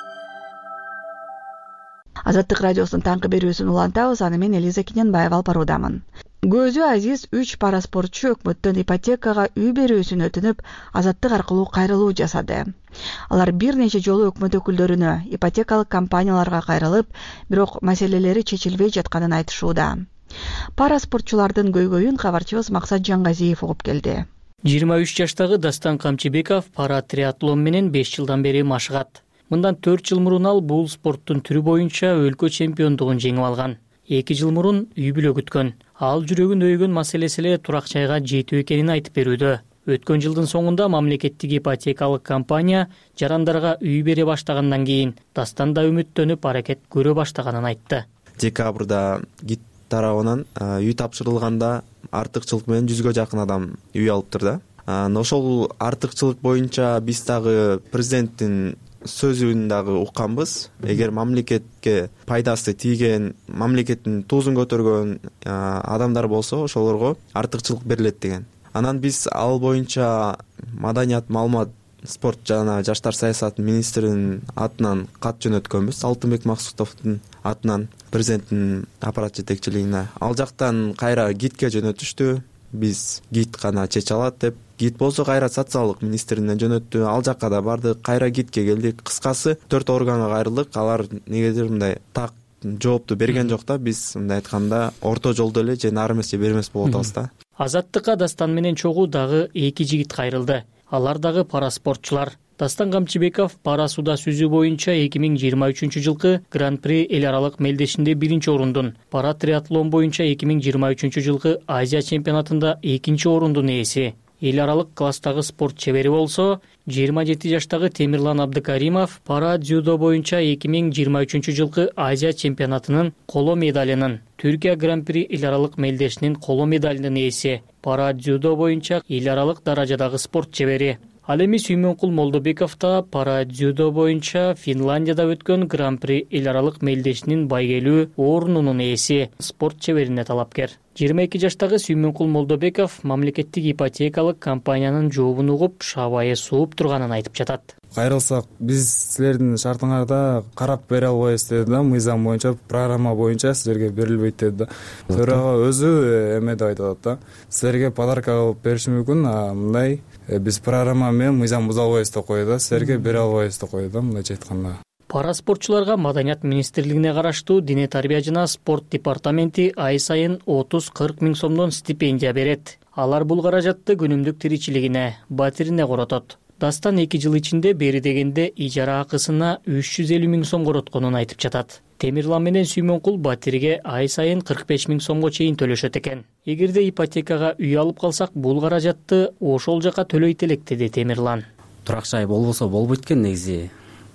Азаттык радиосунун таңкы берүүсүн улантабыз, аны мен Элиза Кененбаева алып баруудамын. Көзү азиз үч пара спортчу өкмөттөн ипотекага үй берүүсүн өтүнүп, Азаттык аркылуу кайрылуу жасады. Алар бир нече жолу өкмөт өкүлдөрүнө, ипотекалык компанияларга кайрылып, бирок маселелери чечилбей жатканын айтышууда. Пара спортчулардын көйгөйүн кабарчыбыз Максат Жангазиев угуп келди. жыйырма үч жаштагы Дастан Камчыбеков пара триатлон менен беш жылдан бери машыгат. Мындан төрт жыл мурун ал бул спорттун түрү боюнча өлкө чемпиондугун жеңип алган. эки жыл мурун үй бүлө күткөн. Ал жүрөгүн өйгөн маселеси эле турак жайга жетүү экенин айтып берүүдө. Өткөн жылдын соңунда мамлекеттик ипотекалык компания жарандарга үй бере баштагандан кийин Дастан да үмүттөнүп аракет көрө баштаганын айтты. Декабрда гид тарабынан үй тапшырылганда артыкчылык менен жүзгө жакын адам үй алыптыр да. Ошол артыкчылык боюнча биз дагы президенттин сөзүн дагы укканбыз. Эгер мамлекетке пайдасы тийген, мамлекеттин туузун көтөргөн адамдар болсо, ошолорго артыкчылык берилет деген. Анан биз ал боюнча маданият, маалымат, спорт жана жаштар саясаты министринин атынан кат жөнөткөнбүз. Алтынбек Максутовдун атынан президенттин аппарат жетекчилигине. Ал жактан кайра гидке жөнөтүштү. Биз гид гана чече алат деп. Гид болсо кайра социалдык министринен жөнөттү. Ал жакка да бардык, кайра гидке келдик. Кыскасы төрт органга кайрылдык. Алар негедир мындай так жоопту берген жок да. Биз мындай айтканда орто жолдо эле же нары эмес же бери эмес болуп атабыз да. Азаттыкка Дастан менен чогуу дагы эки жигит кайрылды. Алар дагы пара спортчулар. Дастан Камчыбеков пара суда сүзүү боюнча эки миң жыйырма үчүнчү жылкы Гран-при эл аралык мелдешинде биринчи орундун, пара триатлон боюнча эки миң жыйырма үчүнчү жылкы Азия чемпионатында экинчи орундун ээси. Эл аралык класстагы спорт чебери болсо, жыйырма жети жаштагы Темирлан Абдыкаримов пара дзюдо боюнча эки миң жыйырма үчүнчү жылкы Азия чемпионатынын коло медалынын, Түркия Гран-при эл аралык мелдешинин коло медалынын ээси. Пара дзюдо боюнча эл аралык даражадагы спорт чебери. Ал эми Сүймөнкул Молдобеков да пара дзюдо боюнча Финляндияда өткөн Гран-при эл аралык мелдешинин байгелүү орунунун ээси, спорт чеберине талапкер. жыйырма эки жаштагы Сүймөнкул Молдобеков мамлекеттик ипотекалык компаниянын жообун угуп, шабайы сууп турганын айтып жатат. Кайрылсак, биз силердин шартыңарда карап бере албайбыз деди да, мыйзам боюнча, программа боюнча силерге берилбейт деди да. Төрага өзү эме деп айтып атат да. Силерге подарка алып бериши мүмкүн, а мындай биз программа менен мыйзам буза албайбыз деп койду да, силерге бере албайбыз деп койду да, мындайча айтканда. Пара спортчуларга Маданият министрлигине караштуу Дене тарбия жана спорт департаменти ай сайын отуз кырк миң сомдон стипендия берет. Алар бул каражатты күнүмдүк тиричилигине, батирине коротот. Дастан эки жыл ичинде бери дегенде ижара акысына үч жүз элүү миң сом коротконун айтып жатат. Темирлан менен Сүймөнкул батириге ай сайын кырк беш миң сомго чейин төлөшөт экен. Эгерде ипотекага үй алып калсак, бул каражатты ошол жака төлөйт элек, деди Темирлан. Турак жай болбосо болбойт экен негизи.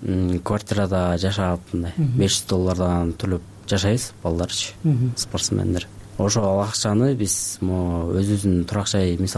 Квартирада жашап, мындай беш жүз доллардан төлөп жашайбыз, балдарчы, спортсмендер. Ошол акчаны биз өзүбүздүн турак жай, мисалы,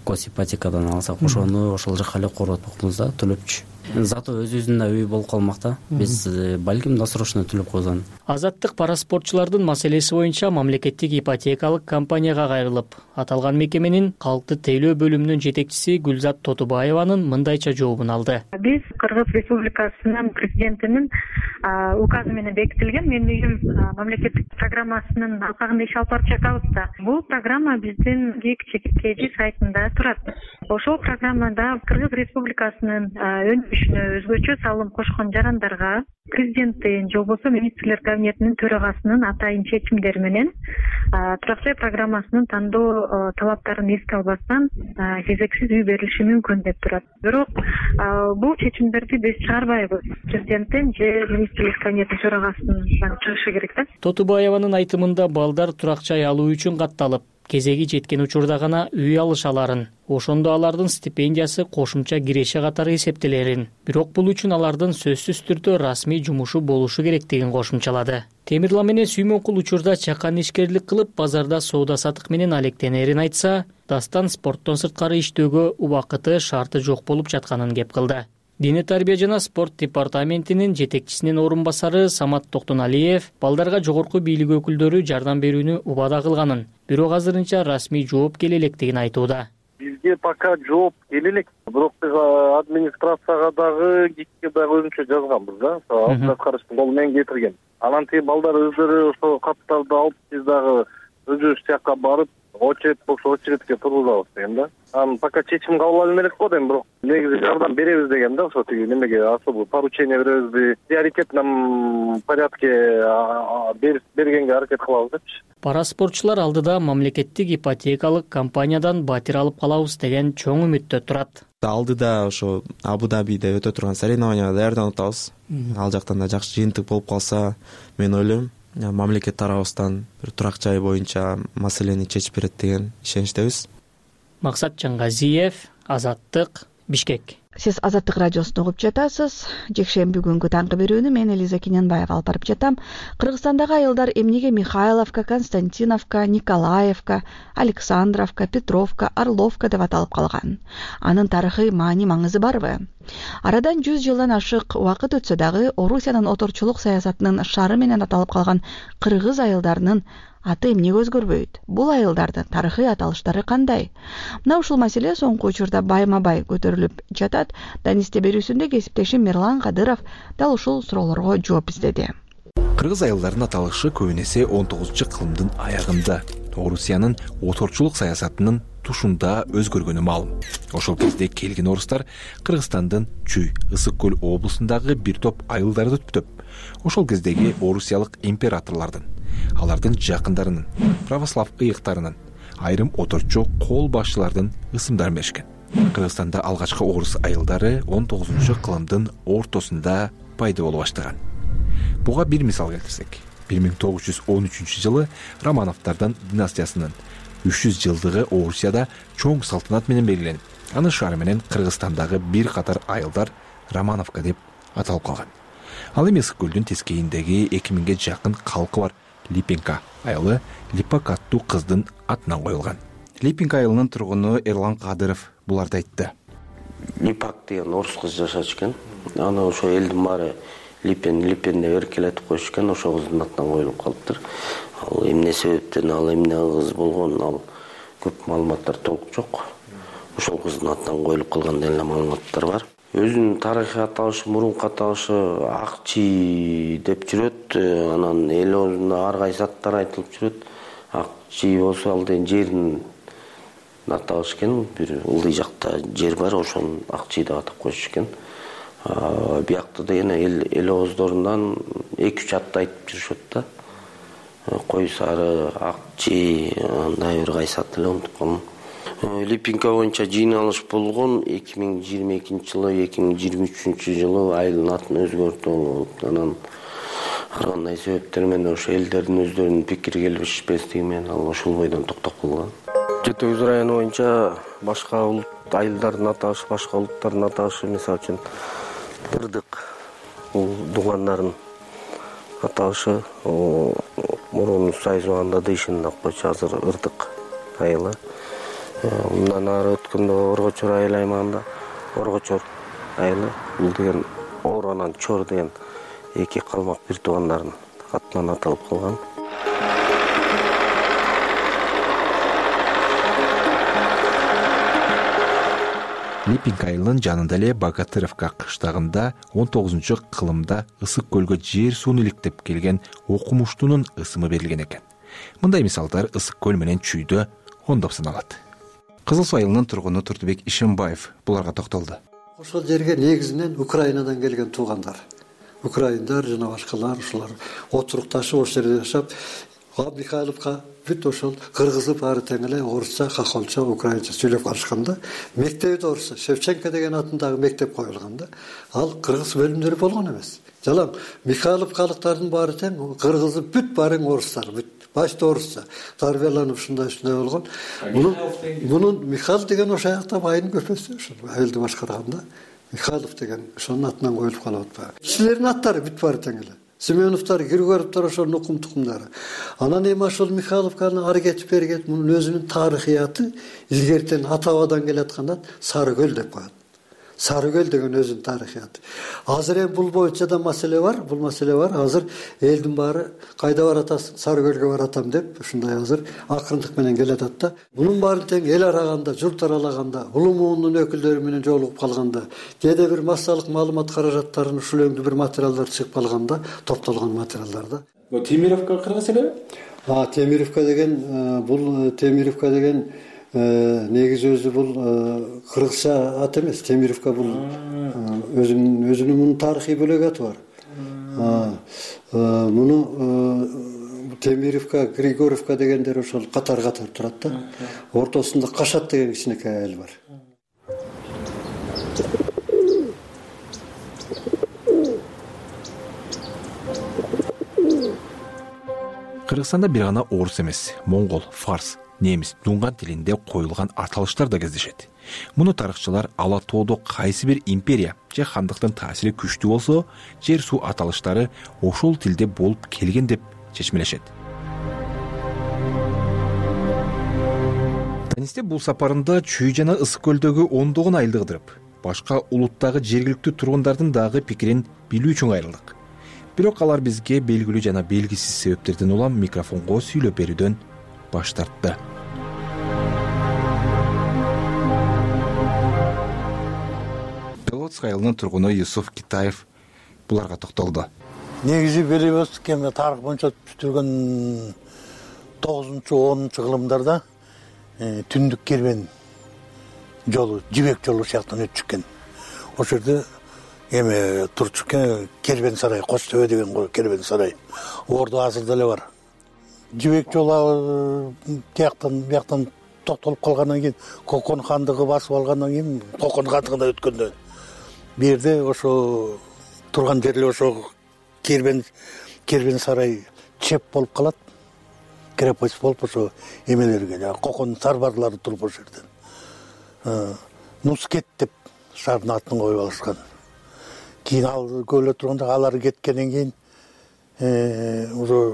гос ипотекадан алсак ошону ошол жака эле короп атпакпыз да, төлөпчү. Зато өзүбүздүн үй болуп калмак да. Биз балким досрочно төлөп койгон. Азаттык параспортчулардын маселеси боюнча мамлекеттик ипотекалык компанияга кайрылып, аталган мекеменин калкты тейлөө бөлүмүнүн жетекчиси Гүлзат Тотубаеванын мындайча жообун алды. Биз Кыргыз Республикасынын президентинин указы менен бекитилген Менин үйүм мамлекеттик программасынын алкагында иш алып барып жатабыз да. Бул программа биздин ГИК ЧКК сайтында турат. Ошол программада Кыргыз Республикасынын өндүрүшүнө өзгөчө салым кошкон жарандарга президенттин же болбосо министрлер кабинетинин төрагасынын атайын чечимдери менен турак жай программасынын тандоо талаптарын эске албастан кезексиз үй берилиши мүмкүн деп турат. Бирок бул чечимдерди биз чыгарбайбыз. Президенттин же министрлер кабинетинин төрагасынын чыгышы керек да. Тотубаеванын айтымында балдар турак жай алуу үчүн катталып, кезеги жеткен учурда гана үй алышаларын, ошондо алардын стипендиясы кошумча киреше катары эсептелерин, бирок бул үчүн алардын сөзсүз түрдө расмий жумушу болушу керектигин кошумчалады. Темирлан менен Сүймөнкул учурда чакан ишкерлик кылып, базарда соода сатык менен алектенерин айтса, Дастан спорттон сырткары иштөөгө убакыты, шарты жок болуп жатканын кеп кылды. Дене тарбия жана спорт департаментинин жетекчисинин орун басары Самат Токтоналиев балдарга жогорку бийлик өкүлдөрү жардам берүүнү убада кылганын, бирок азырынча расмий жооп келе электигин айтууда. Бизге пока жооп келе элек, бирок администрацияга дагы, ГИКке дагы өзүнчө жазганбыз да, алып аткарыштын колу менен кетирген. Анан тиги балдар өздөрү ошо каттарды алып, биз дагы өзүбүз жакка барып, очередь болсо очередке тургузабыз деген да. Анан пока чечим кабыл алына элек го дейм, бирок негизи жардам беребиз деген да, ошо тиги немеге особый поручение беребизби, приоритетном порядке бергенге аракет кылабыз депчи. Параспортчулар алдыда мамлекеттик ипотекалык компаниядан батир алып калабыз деген чоң үмүттө турат. Алдыда ошо Абу-Дабиде өтө турган соревнованияга даярданып атабыз. Ал жактан да жакшы жыйынтык болуп калса, мен ойлойм, мамлекет тарабыбыздан бир турак жай боюнча маселени чечип берет деген ишеничтебиз. Максат Чангазиев, Азаттык, Бишкек. Сиз Азаттык радиосун угуп жатасыз. Жекшемби күнгү таңкы берүүнү мен Элиза Кененбаева алып барып жатам. Кыргызстандагы айылдар эмнеге Михайловка, Константиновка, Николаевка, Александровка, Петровка, Орловка деп аталып калган? Анын тарыхый маани маңызы барбы? Арадан жүз жылдан ашык убакыт өтсө дагы Орусиянын оторчулук саясатынын шары менен аталып калган кыргыз айылдарынын аты эмнеге өзгөрбөйт? Бул айылдардын тарыхый аталыштары кандай? Мына ушул маселе соңку учурда байма-бай көтөрүлүп жатат. Данисте берүүсүндө кесиптешим Мерлан Кадыров дал ушул суроолорго жооп издеди. Кыргыз айылдарынын аталышы көбүн эсе он тогузунчу кылымдын аягында Орусиянын оторчулук саясатынын тушунда өзгөргөнү маалым. Ошол кезде келген орустар Кыргызстандын Чүй, Ысык көл облусундагы бир топ айылдарды түптөп, ошол кездеги орусиялык императорлордун, алардын жакындарынын, православ ыйыктарынын, айрым оторчу кол башчылардын ысымдарын беришкен. Кыргызстанда алгачкы орус айылдары он тогузунчу кылымдын ортосунда пайда боло баштаган. Буга бир мисал келтирсек, бир миң тогуз жүз он үчүнчү жылы Романовдордун династиясынын үч жүз жылдыгы Орусияда чоң салтанат менен белгиленип, анын шаары менен Кыргызстандагы бир катар айылдар Романовка деп аталып калган. Ал эми Ысык көлдүн тескейиндеги эки миңге жакын калкы бар Липенка айылы Липак аттуу кыздын атынан коюлган. Липенка айылынын тургуну Эрлан Кадыров буларды айтты. Липак деген орус кыз жашачу экен. Аны ошо элдин баары Липен, Липен деп эркелетип коюшкан, ошо кыздын атынан коюлуп калыптыр. Ал эмне себептен, ал эмне кыз болгон, ал көп маалыматтар толук жок. Ошол кыздын атынан коюлуп калган деле маалыматтар бар. Өзүнүн тарыхый аталышы, мурунку аталышы Акчи деп жүрөт. Анан эл оозунда ар кайсы аттар айтылып жүрөт. Акчи болсо ал деген жердин аталышы экен. Бир ылдый жакта жер бар, ошону Акчи деп атап коюшу экен. Биякта деген эл эл ооздорундан эки үч атты айтып жүрүшөт да. Кой сары, Акчи, андай бир кайсы ат эле унутуп калдым. Липенка боюнча жыйналыш болгон эки миң жыйырма экинчи жылы, эки миң жыйырма үчүнчү жылы айылдын атын өзгөртүү болуп, анан ар кандай себептер менен ошо элдердин өздөрүнүн пикир келишпестиги менен ал ошол бойдон токтоп калган. Жети Өз району боюнча башка улут айылдардын аталышы, башка улуттардын аталышы, мисалы үчүн Ырдык, бул дугандардын аталышы, мурун Сайзуанда дыйшында койчу, азыр Ырдык айылы. мындан ары өткөндө Оргочор айыл аймагында Оргочор айылы бул деген Оранан Чор деген эки калмак бир туугандардын атынан аталып калган. Липинг айылынын жанында эле Богатыровка кыштагында он тогузунчу кылымда ысык көлгө жер суун иликтеп келген окумуштунун ысымы берилген экен. Мындай мисалдар ысык көл менен чүйдө ондоп саналат. Кызыл Суу айылынын тургуну Турдубек Ишембаев буларга токтолду. Ошол жерге негизинен Украинадан келген туугандар, украиндар жана башкалар ушулар отурукташып ошол жерде жашап, Михайловка бүт ошол кыргызы баары тең эле орусча, хохолча, украинча сүйлөп калышканда, мектеби орусча, Шевченко деген атындагы мектеп коюлганда, ал кыргыз бөлүмдөрү болгон эмес. Жалаң Михайловкалыктардын баары тең, кыргызы бүт баарын орустар, бүт башта орусча тарбияланып ушундай ушундай болгон. Мунун мунун Михаил деген ошол жакта байынын көпөсү, ошол айылды башкарганда Михайлов деген ошонун атынан коюлуп калып атпайбы. Кишилердин аттары бүт баары тең эле. Семеновтар, Григоровтар ошол укум тукумдары. Анан эми ошол Михайловканы ары кетип бери кетип мунун өзүнүн тарыхыяты илгертен ата-бабадан келаткандан Сарыкөл деп коет. Сарыкөл деген өзүнүн тарыхыяты. Азыр эми бул боюнча да маселе бар, бул маселе бар. Азыр элдин баары кайда баратасың? Сарыкөлгө баратам деп ушундай азыр акырындык менен келатат да. Бунун баарын тең эл араганда, журт аралаганда, улуу муунун өкүлдөрү менен жолугуп калганда, кээде бир массалык маалымат каражаттарын ушул өңдүү бир материалдар чыгып калганда, топтолгон материалдарда. Бул Темировка кыргыз элеби? А, Темировка деген бул Темировка деген негизи өзү бул кыргызча ат эмес. Темировка бул өзүнүн өзүнүн мунун тарыхый бөлөк аты бар. Муну Темировка, Григоровка дегендер ошол катар-катар турат да. Ортосунда Кашат деген кичинекей айыл бар. Кыргызстанда бир гана орус эмес, моңгол, фарс, немис, дунган тилинде коюлган аталыштар да кездешет. Муну тарыхчылар ала тоодо кайсы бир империя же хандыктын таасири күчтүү болсо, жер суу аталыштары ошол тилде болуп келген деп чечмелешет. Танисте бул сапарында чүй жана ысык көлдөгү ондогон айылды кыдырып, башка улуттагы жергиликтүү тургундардын дагы пикирин билүү үчүн кайрылдык. Бирок алар бизге белгилүү жана белгисиз себептерден улам микрофонго сүйлөп берүүдөн баш тартты. Беловодск айылынын тургуну Юсуф Китаев буларга токтолду. Негизи Беловодск эми тарых боюнча түзүлгөн тогузунчу онунчу кылымдарда түндүк кербен жолу, жибек жолу сыяктан өтүп чыккан. Ошол жерде эми турчукен кербен сарай, Коч төбө деген кербен сарай. Ордо азыр деле бар. Жибек жолу тияктан бияктан токтолуп калгандан кийин Кокон хандыгы басып алгандан кийин Кокон хандыгына өткөндө бу жерде ошо турган жерлер ошо кербен кербен сарай чеп болуп калат. Крепость болуп ошо эмелерге Кокон сарбазлары туруп ошол жерден. Нускет деп шаардын атын коюп алышкан. Кийин ал көлө турганда алар кеткенден кийин уже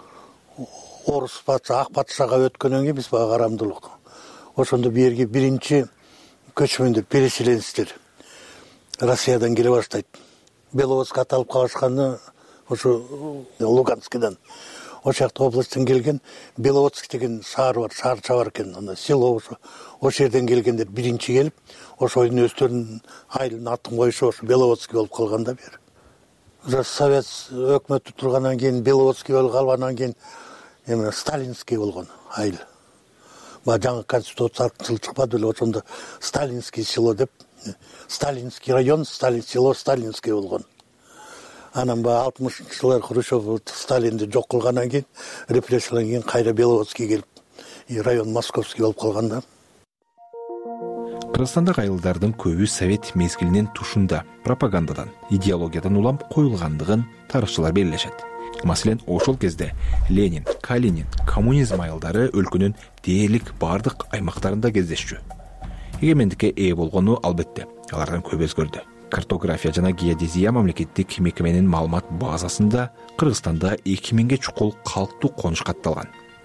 орус патша, ак патшага өткөндөн кийин биз бага карамдуулук. Ошондо бу жерге биринчи көчмөндөр, переселенецтер Россиядан келе баштайт. Беловодск аталып калышканы ошо Луганскидан. Ошол жакта областтан келген Беловодск деген шаар бар, шаарча бар экен. Анда село ошо. Ошол жерден келгендер биринчи келип, ошойдун өздөрүнүн айылын атын коюшу ошо Беловодск болуп калганда бер. Уже Совет өкмөтү тургандан кийин Беловодск болуп калгандан кийин эми Сталинский болгон айыл. Ба жаңы конституция аркылуу чыкпады эле, ошондо Сталинский село деп, Сталинский район, Сталин село, Сталинский болгон. Анан ба алтымышынчы жылдар Хрущев Сталинди жок кылгандан кийин, репрессиядан кийин кайра Беловодский келип, район Московский болуп калганда. Кыргызстандагы айылдардын көбү совет мезгилинин тушунда пропагандадан, идеологиядан улам коюлгандыгын тарыхчылар белгилешет. Маселен, ошол кезде Ленин, Калинин, коммунизм айылдары өлкөнүн дээрлик бардык аймактарында кездешчү. Эгемендикке ээ болгону албетте, алардан көп өзгөрдү. Картография жана геодезия мамлекеттик мекеменин маалымат базасында Кыргызстанда эки миңге чукул калктуу конуш катталган.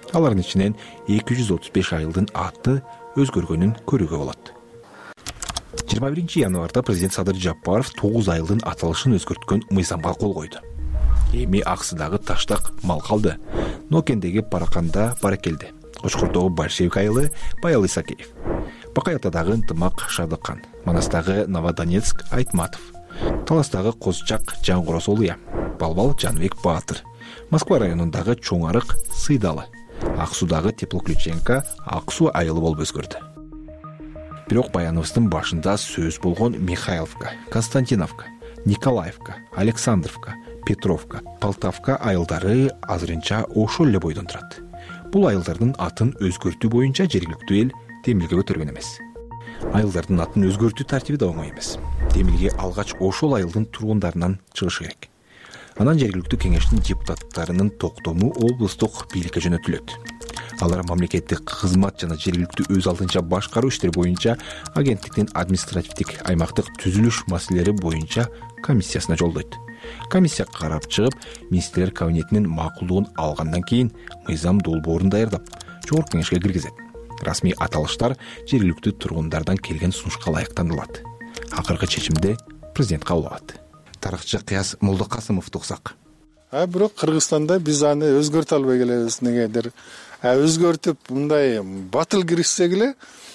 алардын ичинен эки жүз отуз беш айылдын аты өзгөргөнүн көрүүгө болот. жыйырма биринчи январда президент Садыр Жапаров тогуз айылдын аталышын өзгөрткөн мыйзамга кол койду. Эми Аксыдагы Таштак мал калды, Нокендеги Параканда Баракелди, Кочкордогу Большевик айылы Баял Исакеев, Бакай Атадагы Ынтымак Шадыккан, Манастагы Новодонецк Айтматов, Таластагы Козчак Жангорос Олуя, Балбал Жанбек Баатыр, Москва районундагы Чоң Арык Сыйдалы, Ак Судагы Теплоключенко Ак Суу айылы болуп өзгөрдү. Бирок баяныбыздын башында сөз болгон Михайловка, Константиновка, Николаевка, Александровка, Петровка, Полтавка айылдары азырынча ошол эле бойдон турат. Бул айылдардын атын өзгөртүү боюнча жергиликтүү эл демилге көтөргөн эмес. Айылдардын атын өзгөртүү тартиби да оңой эмес. Демилге алгач ошол айылдын тургундарынан чыгышы керек. Анан жергиликтүү кеңештин депутаттарынын токтому облустук бийликке жөнөтүлөт. Алар мамлекеттик кызмат жана жергиликтүү өз алдынча башкаруу иштери боюнча агенттиктин административдик аймактык түзүлүш маселелери боюнча комиссиясына жолдойт. Комиссия карап чыгып, министрлер кабинетинин макулдугун алгандан кийин мыйзам долбоорун даярдап, жогорку кеңешке киргизет. Расмий аталыштар жергиликтүү тургундардан келген сунушка ылайык танылат. Акыркы чечимди президент кабыл алат. Тарыхчы Кыяз Молдокасымов туксак. А бирок Кыргызстанда биз аны өзгөртө албай келебиз. Негедир өзгөртүп мындай батыл киришсек эле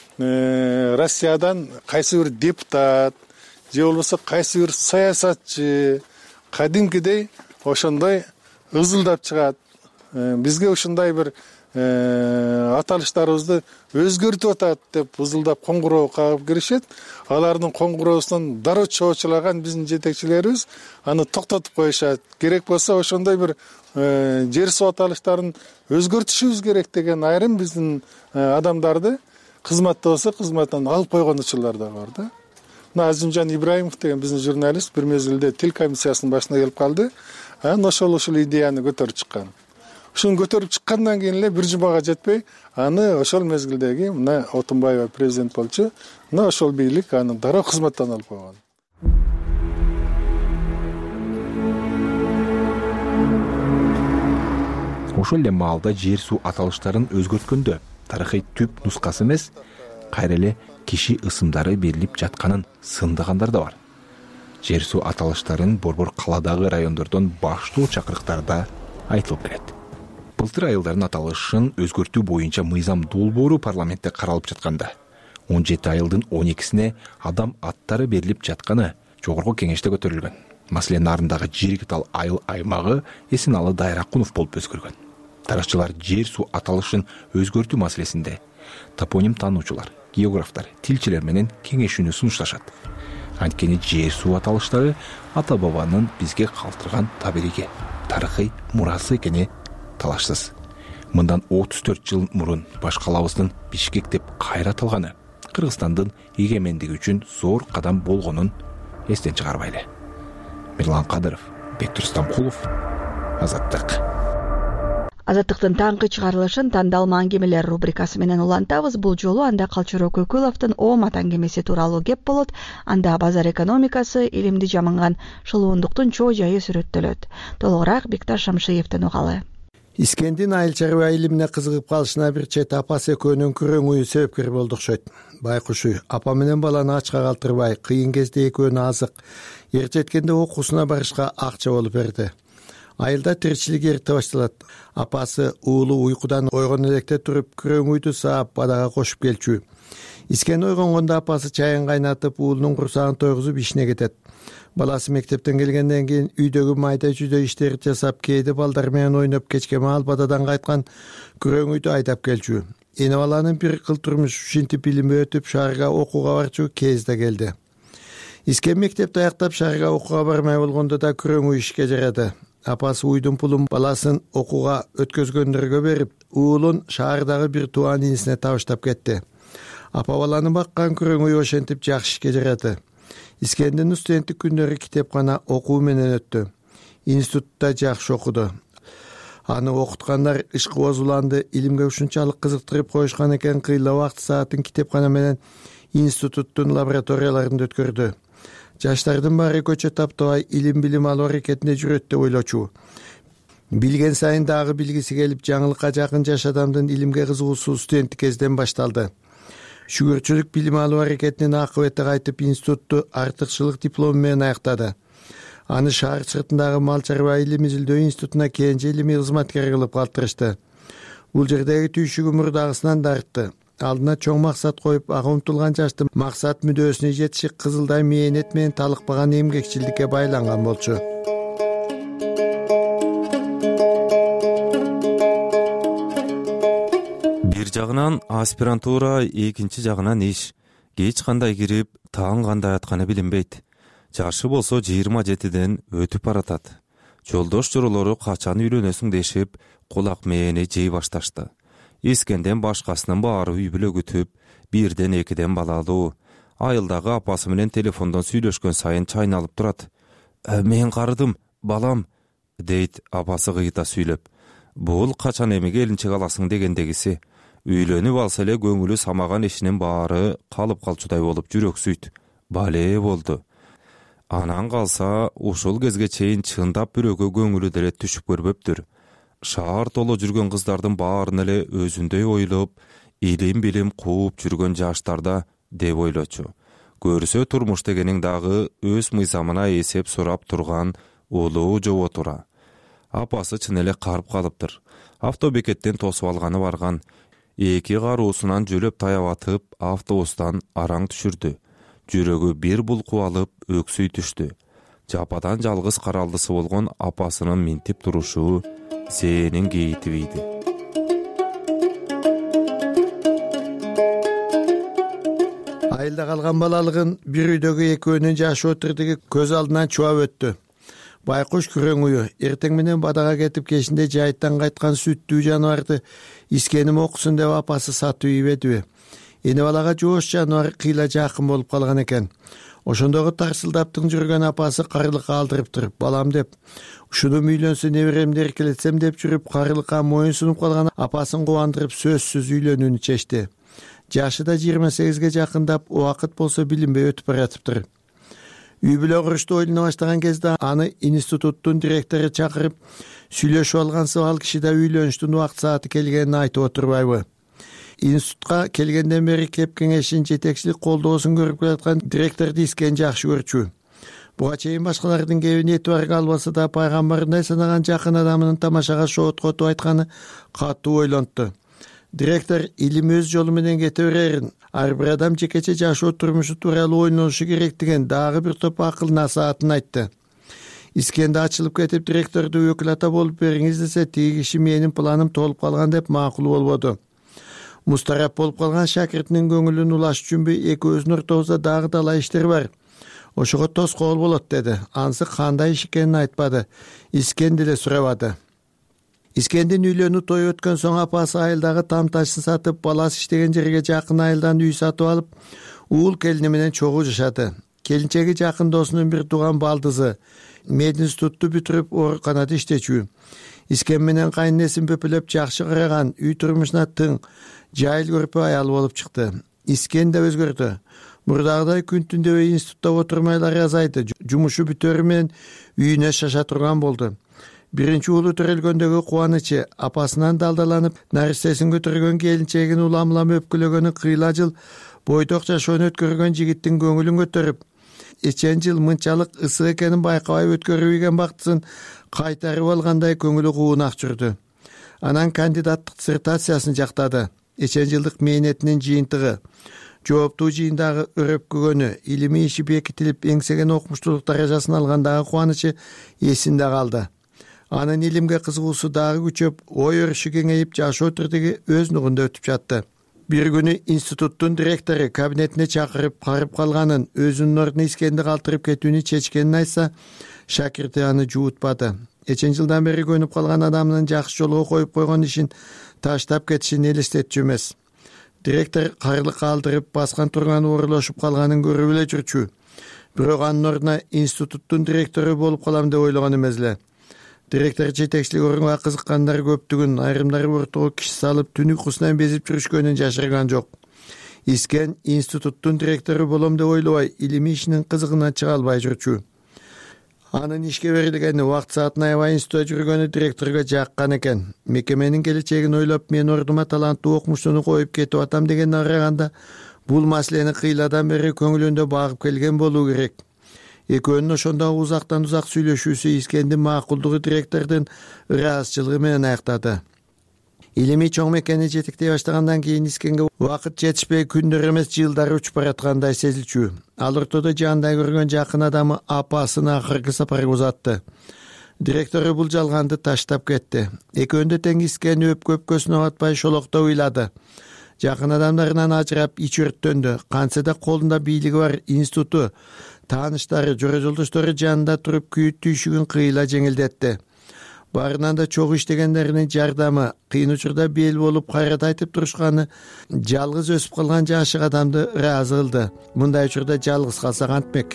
Россиядан кайсы бир депутат же болбосо кайсы бир саясатчы кадимкидей ошондой ызылдап чыгат. Бизге ушундай бир аталыштарыбызды өзгөртүп атат деп ызылдап коңгуроо кагып киришет. Алардын коңгуроосунан дароо чоочулаган биздин жетекчилерибиз аны токтотуп коюшат. Керек болсо ошондой бир жер суу аталыштарын өзгөртүшүбүз керек деген айрым биздин адамдарды кызматта болсо кызматтан алып койгон учурлар да бар да. Мына Азимжан Ибраимов деген биздин журналист бир мезгилде тил комиссиясынын башына келип калды. Анан ошол ушул идеяны көтөрүп чыккан. Ушуну көтөрүп чыккандан кийин эле бир жумага жетпей, аны ошол мезгилдеги мына Отунбаева президент болчу, мына ошол бийлик аны дароо кызматтан алып койгон. Ошол эле маалда жер суу аталыштарын өзгөрткөндө тарыхый түп нускасы эмес, кайра эле киши ысымдары берилип жатканын сындыгандар да бар. Жер суу аталыштарын борбор каладагы райондордон баштоо чакырыктарда айтылып келет. Былтыр айылдардын аталышын өзгөртүү боюнча мыйзам долбоору парламентте каралып жатканда он жети айылдын он экисине адам аттары берилип жатканы жогорку кеңеште көтөрүлгөн. Маселен, нарындагы Жиргитал айыл аймагы Эсеналы Дайракунов болуп өзгөргөн. Тарыхчылар жер суу аталышын өзгөртүү маселесинде топоним таануучулар, географтар, тилчилер менен кеңешүүнү сунушташат. Анткени жер суу аталыштары ата бабанын бизге калтырган табириги, тарыхый мурасы экени талашсыз. Мындан отуз төрт жыл мурун баш калабыздын Бишкек деп кайратылганы Кыргызстандын эгемендиги үчүн зор кадам болгонун эстен чыгарбайлы. Мирлан Кадыров, Бектур Стамкулов, Азаттык. Азаттыктын таңкы чыгарылышын тандалма аңгемелер рубрикасы менен улантабыз. Бул жолу анда Калчыроо Көкүловдун Оомат аңгемеси тууралуу кеп болот. Анда базар экономикасы, илимди жаманган шылуундуктун чоо жайы сүрөттөлөт. Толугураак Бекташ Шамшиевден угалы. Искендин айыл чарба илимине кызыгып калышына бир чет апасы экөөнүн күрөңү себепкер болду окшойт. Байкушу апа менен баланы ачка калтырбай, кыйын кезде экөөнү азык, эр жеткенде окуусуна барышка акча болуп берди. Айылда тиричилик эрте башталат. Апасы уулу уйкудан ойгон электе туруп күрөңүйдү саап бадага кошуп келчү. Искен ойгонгондо апасы чайын кайнатып, уулунун курсагын тойгузуп ишине кетет. Баласы мектептен келгенден кийин үйдөгү майда жүйдө иштерди жасап, кээде балдар менен ойноп, кечке маал бададан кайткан күрөңүйдү айдап келчү. Эне баланын бир кыл турмуш ушинтип илим өтүп, шаарга окууга барчу кез да келди. Искен мектепти аяктап шаарга окууга бармай болгондо да күрөңү ишке жарады. Апасы уйдун пулун баласын окууга өткөзгөндөргө берип, уулун шаардагы бир тууан инисине табыштап кетти. Апа баланы баккан күрөңү ошентип жакшы ишке жарады. Искендин студенттик күндөрү китепкана окуу менен өттү. Институтта жакшы окуду. Аны окуткандар ишкыбозуланды, илимге ушунчалык кызыктырып коюшкан экен, кыйла убакыт саатын китепкана менен институттун лабораторияларында өткөрдү. Жаштардын баары көчө таптабай илим билим алуу аракетинде жүрөт деп ойлочу. билген сайын дагы билгиси келип жаңылыкка жакын жаш адамдын илимге кызыгуусу студенттик кезден башталды. Шүгүрчүлүк билим алуу аракетинин акыбети кайтып институтту артыкчылык диплому менен аяктады. Аны шаар сыртындагы мал чарба илим изилдөө институтуна кенже илимий кызматкер кылып калтырышты. Бул жердеги түйшүгү мурдагысынан да артты. Алдына чоң максат коюп, ага умтулган жашты максат мүдөөсүнө жетиши кызылдай мээнет менен талыкпаган эмгекчилдикке байланган болчу. Бир жагынан аспирантура, экинчи жагынан иш. Кеч кандай кирип, таң кандай атканы билинбейт. Жашы болсо жыйырма жетиден өтүп баратат. Жолдош жоролору качан үйлөнөсүң дешип, кулак мээни жей башташты. Искенден башкасынын баары үй бүлө күтүп, бирден экиден бала алуу. Айылдагы апасы менен телефондон сүйлөшкөн сайын чайналып турат. «Э, мен карыдым, балам», дейт апасы кыйта сүйлөп. Бул качан эми келинчек аласың дегендегиси. Үйлөнүп алса эле көңүлү самаган ишинин баары калып калчудай болуп жүрөксүйт. Бале болду. Анан калса, ушул кезге чейин чындап бирөөгө көңүлү деле түшүп көрбөптүр. Шаар толо жүргөн кыздардын баарын эле өзүндөй ойлоп, илим билим кууп жүргөн жаштарда деп ойлочу. Көрсө турмуш дегенин дагы өз мыйзамына эсеп сурап турган улуу жоботура. Апасы чын эле карып калыптыр. Автобекеттен тосуп алганы барган. Эки каруусунан жөлөп таябатып, автобустан араң түшүрдү. Жүрөгү бир булкуп алып, өксүй түштү. Жападан жалгыз каралдысы болгон апасынын минтип турушу зээнин кейитибийди. Айылда калган балалыгын бир үйдөгү экөөнүн жашоо тирдиги көз алдынан чуап өттү. Байкуш күрөң ую эртең менен бадага кетип кечинде жайыттан кайткан сүттүү жаныбарды искеним окусун деп апасы сатып ийбедиби? Эне балага жоош жаныбар кыйла жакын болуп калган экен. Ошондогу тарсылдаптың жүргөн апасы карылыкка алдырыптыр, балам деп. Ушуну үйлөнсө неберемди эркелетсем деп жүрүп, карылыкка моюн сунуп калган апасын кубандырып сөзсүз үйлөнүүнү чечти. Жашы да жыйырма сегизге жакындап, убакыт болсо билинбей өтүп баратыптыр. Үй бүлө курушты ойлоно баштаган кезде аны институттун директору чакырып, сүйлөшүп алгансып, ал киши да үйлөнүштүн убакыт сааты келгенин айтып отурбайбы? Институтка келгенден бери кеп кеңешин жетекчилик колдоосун көрүп келаткан директорду Искен жакшы көрчү. Буга чейин башкалардын кебин этибарга албаса да, пайгамбарындай санаган жакын адамынын тамашага шоот-котуп айтканы катуу ойлонту. Директор илим өз жолу менен кете берерин, ар бир адам жекече жашоо турмушу тууралуу ойлонушу керектигин дагы бир топ акыл насаатын айтты. Искенде ачылып кетип, директорду өкүл болуп бериңиз десе, тиги киши менин планым толуп калган деп макул болбоду. Мустарап болуп калган шакиртинин көңүлүн улаш үчүнбү экөөбүздүн ортобузда дагы талай иштер бар. Ошого тоскоол болот деди. Ансы кандай иш экенин айтпады. Искен деле сурабады. Искендин үйлөнүү тою өткөн соң апасы айылдагы там ташын сатып, баласы иштеген жерге жакын айылдан үй сатып алып, уул келини менен чогуу жашады. Келинчеги жакын досунун бир тууган балдызы. Мединститутту бүтүрүп, ооруканада иштечү. Искен менен кайнесин пөпөлөп жакшы караган, үй турмушуна тың, жайыл көрпө аял болуп чыкты. Искен да өзгөрдү. Мурдагыдай күн түндөбөй институтта отурмайлар азайды. Жумушу бүтөрү менен үйүнө шаша турган болду. Биринчи уулу төрөлгөндөгү кубанычы, апасынан далдаланып, нарсесин көтөргөн келинчегин улам-улам өпкүлөгөнү кыйла жыл бойдок жашоону өткөргөн жигиттин көңүлүн көтөрүп, эчен жыл мынчалык ысык экенин байкабай өткөрүп ийген бактысын кайтарып алгандай көңүлү куунак жүрдү. Анан кандидаттык диссертациясын жактады. Эчен жылдык мээнетинин жыйынтыгы, жооптуу жыйындагы өрөпкөгөнү, илимий иши бекитилип, эңсеген окумуштуулук даражасын алгандагы кубанычы эсинде калды. Анын илимге кызыгуусу дагы күчөп, ой өрүшү кеңейип, жашоо тирдиги өз нугунда өтүп жатты. Бир күнү институттун директору кабинетине чакырып, карып калганын, өзүнүн ордуна Искенди калтырып кетүүнү чечкенин айтса, шакирти аны жуутпады. Эчен жылдан бери көнүп калган адамдын жакшы жолго коюп койгон ишин таштап кетишин элестетчү эмес. Директор карылыкка алдырып, баскан турган оорулашып калганын көрүп эле жүрчү. Бирок анын ордуна институттун директору болуп калам деп ойлогон эмес эле. Директор жетекчилик орунга кызыккандар көптүгүн, айрымдары ортого киши салып, түн уйкусунан безип жүрүшкөнүн жашырган жок. Искен институттун директору болом деп ойлобой, илимий ишинин кызыгынан чыга албай жүрчү. анын ишке берилгени убакыт саатын аябай институтта жүргөнү директорго жаккан экен. Мекеменин келечегин ойлоп, мен ордума таланттуу окумуштууну коюп кетип атам дегенге караганда, бул маселени кыйладан бери көңүлүндө багып келген болуу керек. Экөөнүн ошондо узактан узак сүйлөшүүсү Искендин макулдугу директордун ыраазычылыгы менен аяктады. Илимий чоң мекени жетектей баштагандан кийин Искенге убакыт жетишпей күндөр эмес жылдар учуп бараткандай сезилчү. Ал ортодо жаандай көргөн жакын адамы апасына акыркы сапарга узатты. Директору бул жалганды таштап кетти. Экөөндө тең Искен өп көпкөсүнө батпай шолокто уйлады. Жакын адамдарынан ажырап ич өрттөндү. Кантсе да колунда бийлиги бар институту, тааныштары, жора жолдоштору жанында туруп күйүт түйшүгүн кыйла жеңилдетти. Барынан да чогуу иштегендеринин жардамы, кыйын учурда бел болуп кайрат айтып турушканы жалгыз өсүп калган жашык адамды ыраазы кылды. Мындай учурда жалгыз калса кантмек?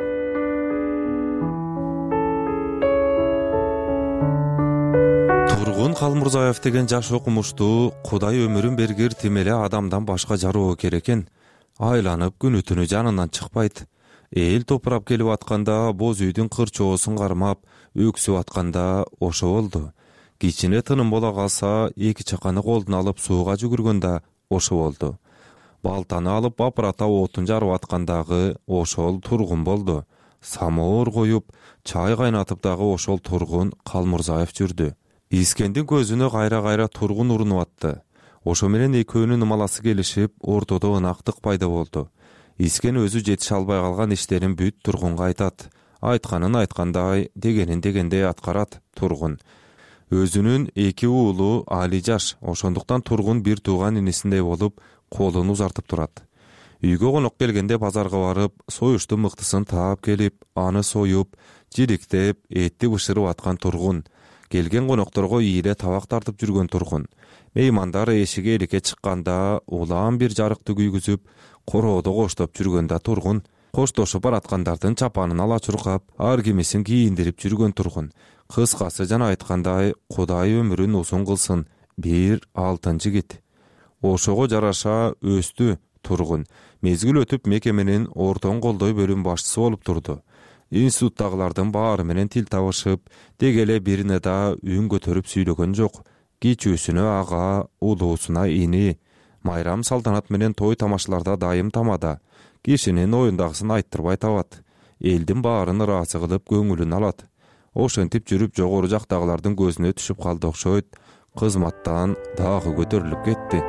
Тургун Калмурзаев деген жаш окумуштуу Кудай өмүрүн бергир тим эле адамдан башка жароо керек экен. Айланып күнү түнү жанынан чыкпайт. Эл топурап келип атканда боз үйдүн кырчоосун кармап, өксүп атканда ошо болду. Кичине тыным бола калса, эки чаканы колдуна алып сууга жүгүргөндө ошо болду. Балтаны алып апарата отун жарып аткандагы ошол Тургун болду. Самоор коюп, чай кайнатып дагы ошол Тургун Калмурзаев жүрдү. Искендин көзүнө кайра-кайра Тургун урунуп атты. Ошо менен экөөнүн ымаласы келишип, ортодо ынактык пайда болду. Искен өзү жетише албай калган иштерин бүт Тургунга айтат. Айтканын айткандай, дегенин дегендей аткарат Тургун. Өзүнүн эки уулу али жаш, ошондуктан Тургун бир тууган инисиндей болуп, колун узартып турат. Үйгө конок келгенде базарга барып, союшту мыктысын таап келип, аны союп, жириктеп, этти бышырып аткан Тургун. Келген конокторго ийиле табак тартып жүргөн Тургун. Меймандар эшиге эликке чыкканда, улаан бир жарыкты күйгүзүп, короодо коштоп жүргөндө Тургун, коштошуп бараткандардын чапанын ала чуркап, ар кимисин кийиндирип жүргөн Тургун. Кыскасы жана айткандай, Кудай өмүрүн узун кылсын, бир алтын жигит. Ошого жараша өстү Тургун. Мезгил өтүп мекеменин ортон колдой бөлүм башчысы болуп турду. Институттагылардын баары менен тил табышып, дегеле бирине да үн көтөрүп сүйлөгөн жок. Кичүүсүнө ага, улуусуна ини. Майрам салтанат менен той тамашаларда дайым тамада. Кишинин оюндагысын айттырбай табат. Элдин баарын ыраазы кылып көңүлүн алат. Ошентип жүрүп жогору жактагылардын көзүнө түшүп калды окшойт. Кызматтан дагы көтөрүлүп кетти.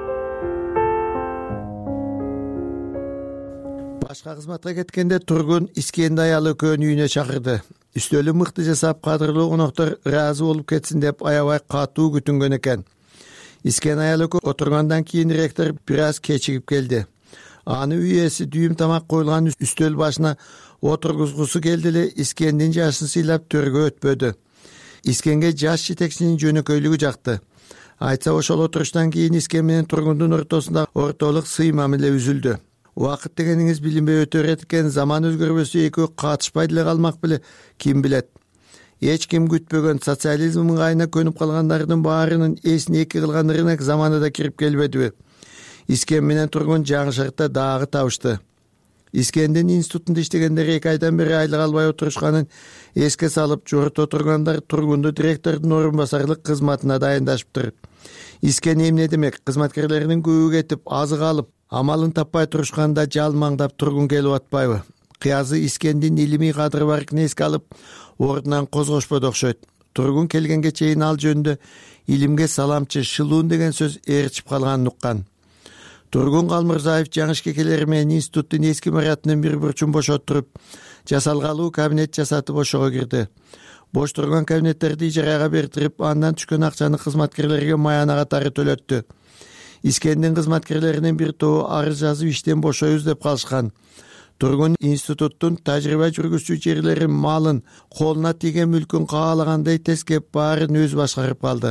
Башка кызматка кеткенде Тургун Искенди аялы экөөнү үйүнө чакырды. Үстөлү мыкты жасап, кадырлуу коноктор ыраазы болуп кетсин деп аябай катуу күтүнгөн экен. Искен аялы отургандан кийин ректор бир аз кечигип келди. Аны үй ээси дүйүм тамак коюлган үстөл башына отургузгусу келди эле Искендин жашын сыйлап төргө өтпөдү. Искенге жаш жетекчинин жөнөкөйлүгү жакты. Айтса ошол отуруштан кийин Искен менен Тургундун ортосунда ортолук сый мамиле үзүлдү. Убакыт дегениңиз билинбей өтө берет экен, заман өзгөрбөсө экөө катышпай деле калмак беле, ким билет. Эч ким күтпөгөн социализмдин кайына көнүп калгандардын баарынын эсин эки кылган рынок заманы да кирип келбедиби? Искен менен Тургун жаңы шартта дагы табышты. Искендин институтунда иштегендер эки айдан бери айлык албай отурушканын эске салып, жорто отургандар Тургунду директордун орун басарлык кызматына дайындашыптыр. Искен эмне демек? Кызматкерлеринин көбү кетип, азык алып, амалын таппай турушканда жалмаңдап Тургун келип атпайбы? Кыязы Искендин илимий кадыры бар экенин эске алып, ордунан козгошподу окшойт. Тургун келгенге чейин ал жөнүндө илимге саламчы, шылуун деген сөз ээрчип калганын уккан. Тургун Калмурзаев жаңы ишке келери менен институттун эски мариятынын бир бурчун бошоттуруп, жасалгалуу кабинет жасатып ошого кирди. Бош турган кабинеттерди ижарага бертирип, андан түшкөн акчаны кызматкерлерге маяна катары төлөттү. Искендин кызматкерлеринин бир тобу арыз жазып иштен бошойбуз деп калышкан. Тургун институттун тажрыйба жүргүзчү жерлерин, малын, колуна тийген мүлкүн каалагандай тескеп баарын өз башкарып калды.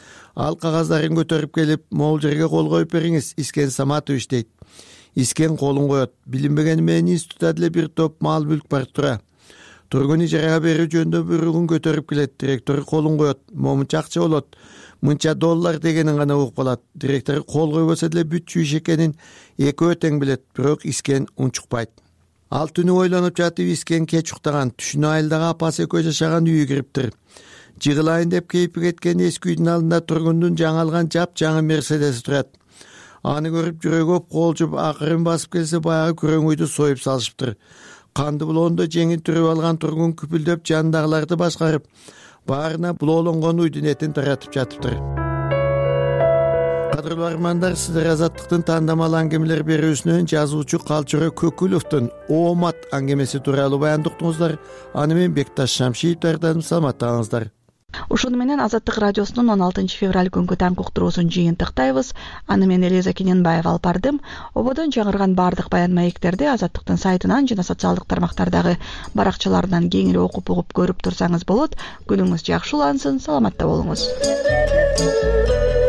Ал кагаздарын көтөрүп келип, могул жерге кол коюп бериңиз, Искен Саматович дейт. Искен колун коет. Билинбегени менен институтта деле бир топ мал мүлк бар тура. Тургун ижарага берүү жөнүндө буйругун көтөрүп келет. Директор колун коет. Момунча акча болот. Мынча доллар дегенин гана угуп калат. Директор кол койбосо деле бүт чүй иш экенин экөө тең билет, бирок Искен унчукпайт. Ал түнү ойлонуп жатып искен кеч уктаган, түшүнө айылдагы апасы экөө жашаган үйү кириптир. Жыгылайын деп кейпи кеткен эски үйдүн алдында тургундун жаңы алган жап жаңы мерседеси турат. Аны көрүп жүрөгү колжуп акырын басып келсе баягы күрөң үйдү союп салышыптыр. Канды булоондо жеңин түрүп алган тургун күпүлдөп жандагыларды башкарып, баарына булоолонгон үйдүн этин таратып жатыптыр. Кадырлуу армандар, сиздер Азаттыктын тандамал аңгемелер берүүсүнөн жазуучу Калчыры Көкүловдун Оомат аңгемеси тууралуу баянды уктуңуздар. Аны мен Бекташ Шамшиев даярдадым. Саламаттаңыздар. Ушуну менен Азаттык радиосунун он алтынчы февраль күнгү таңкы уктуруусун жыйынтыктайбыз. Аны мен Элиза Кененбаева алып бардым. Ободон жаңырган бардык баян маектерди Азаттыктын сайтынан жана социалдык тармактардагы баракчаларынан кеңири окуп угуп көрүп турсаңыз болот. Күнүңүз жакшы улансын, саламатта болуңуз.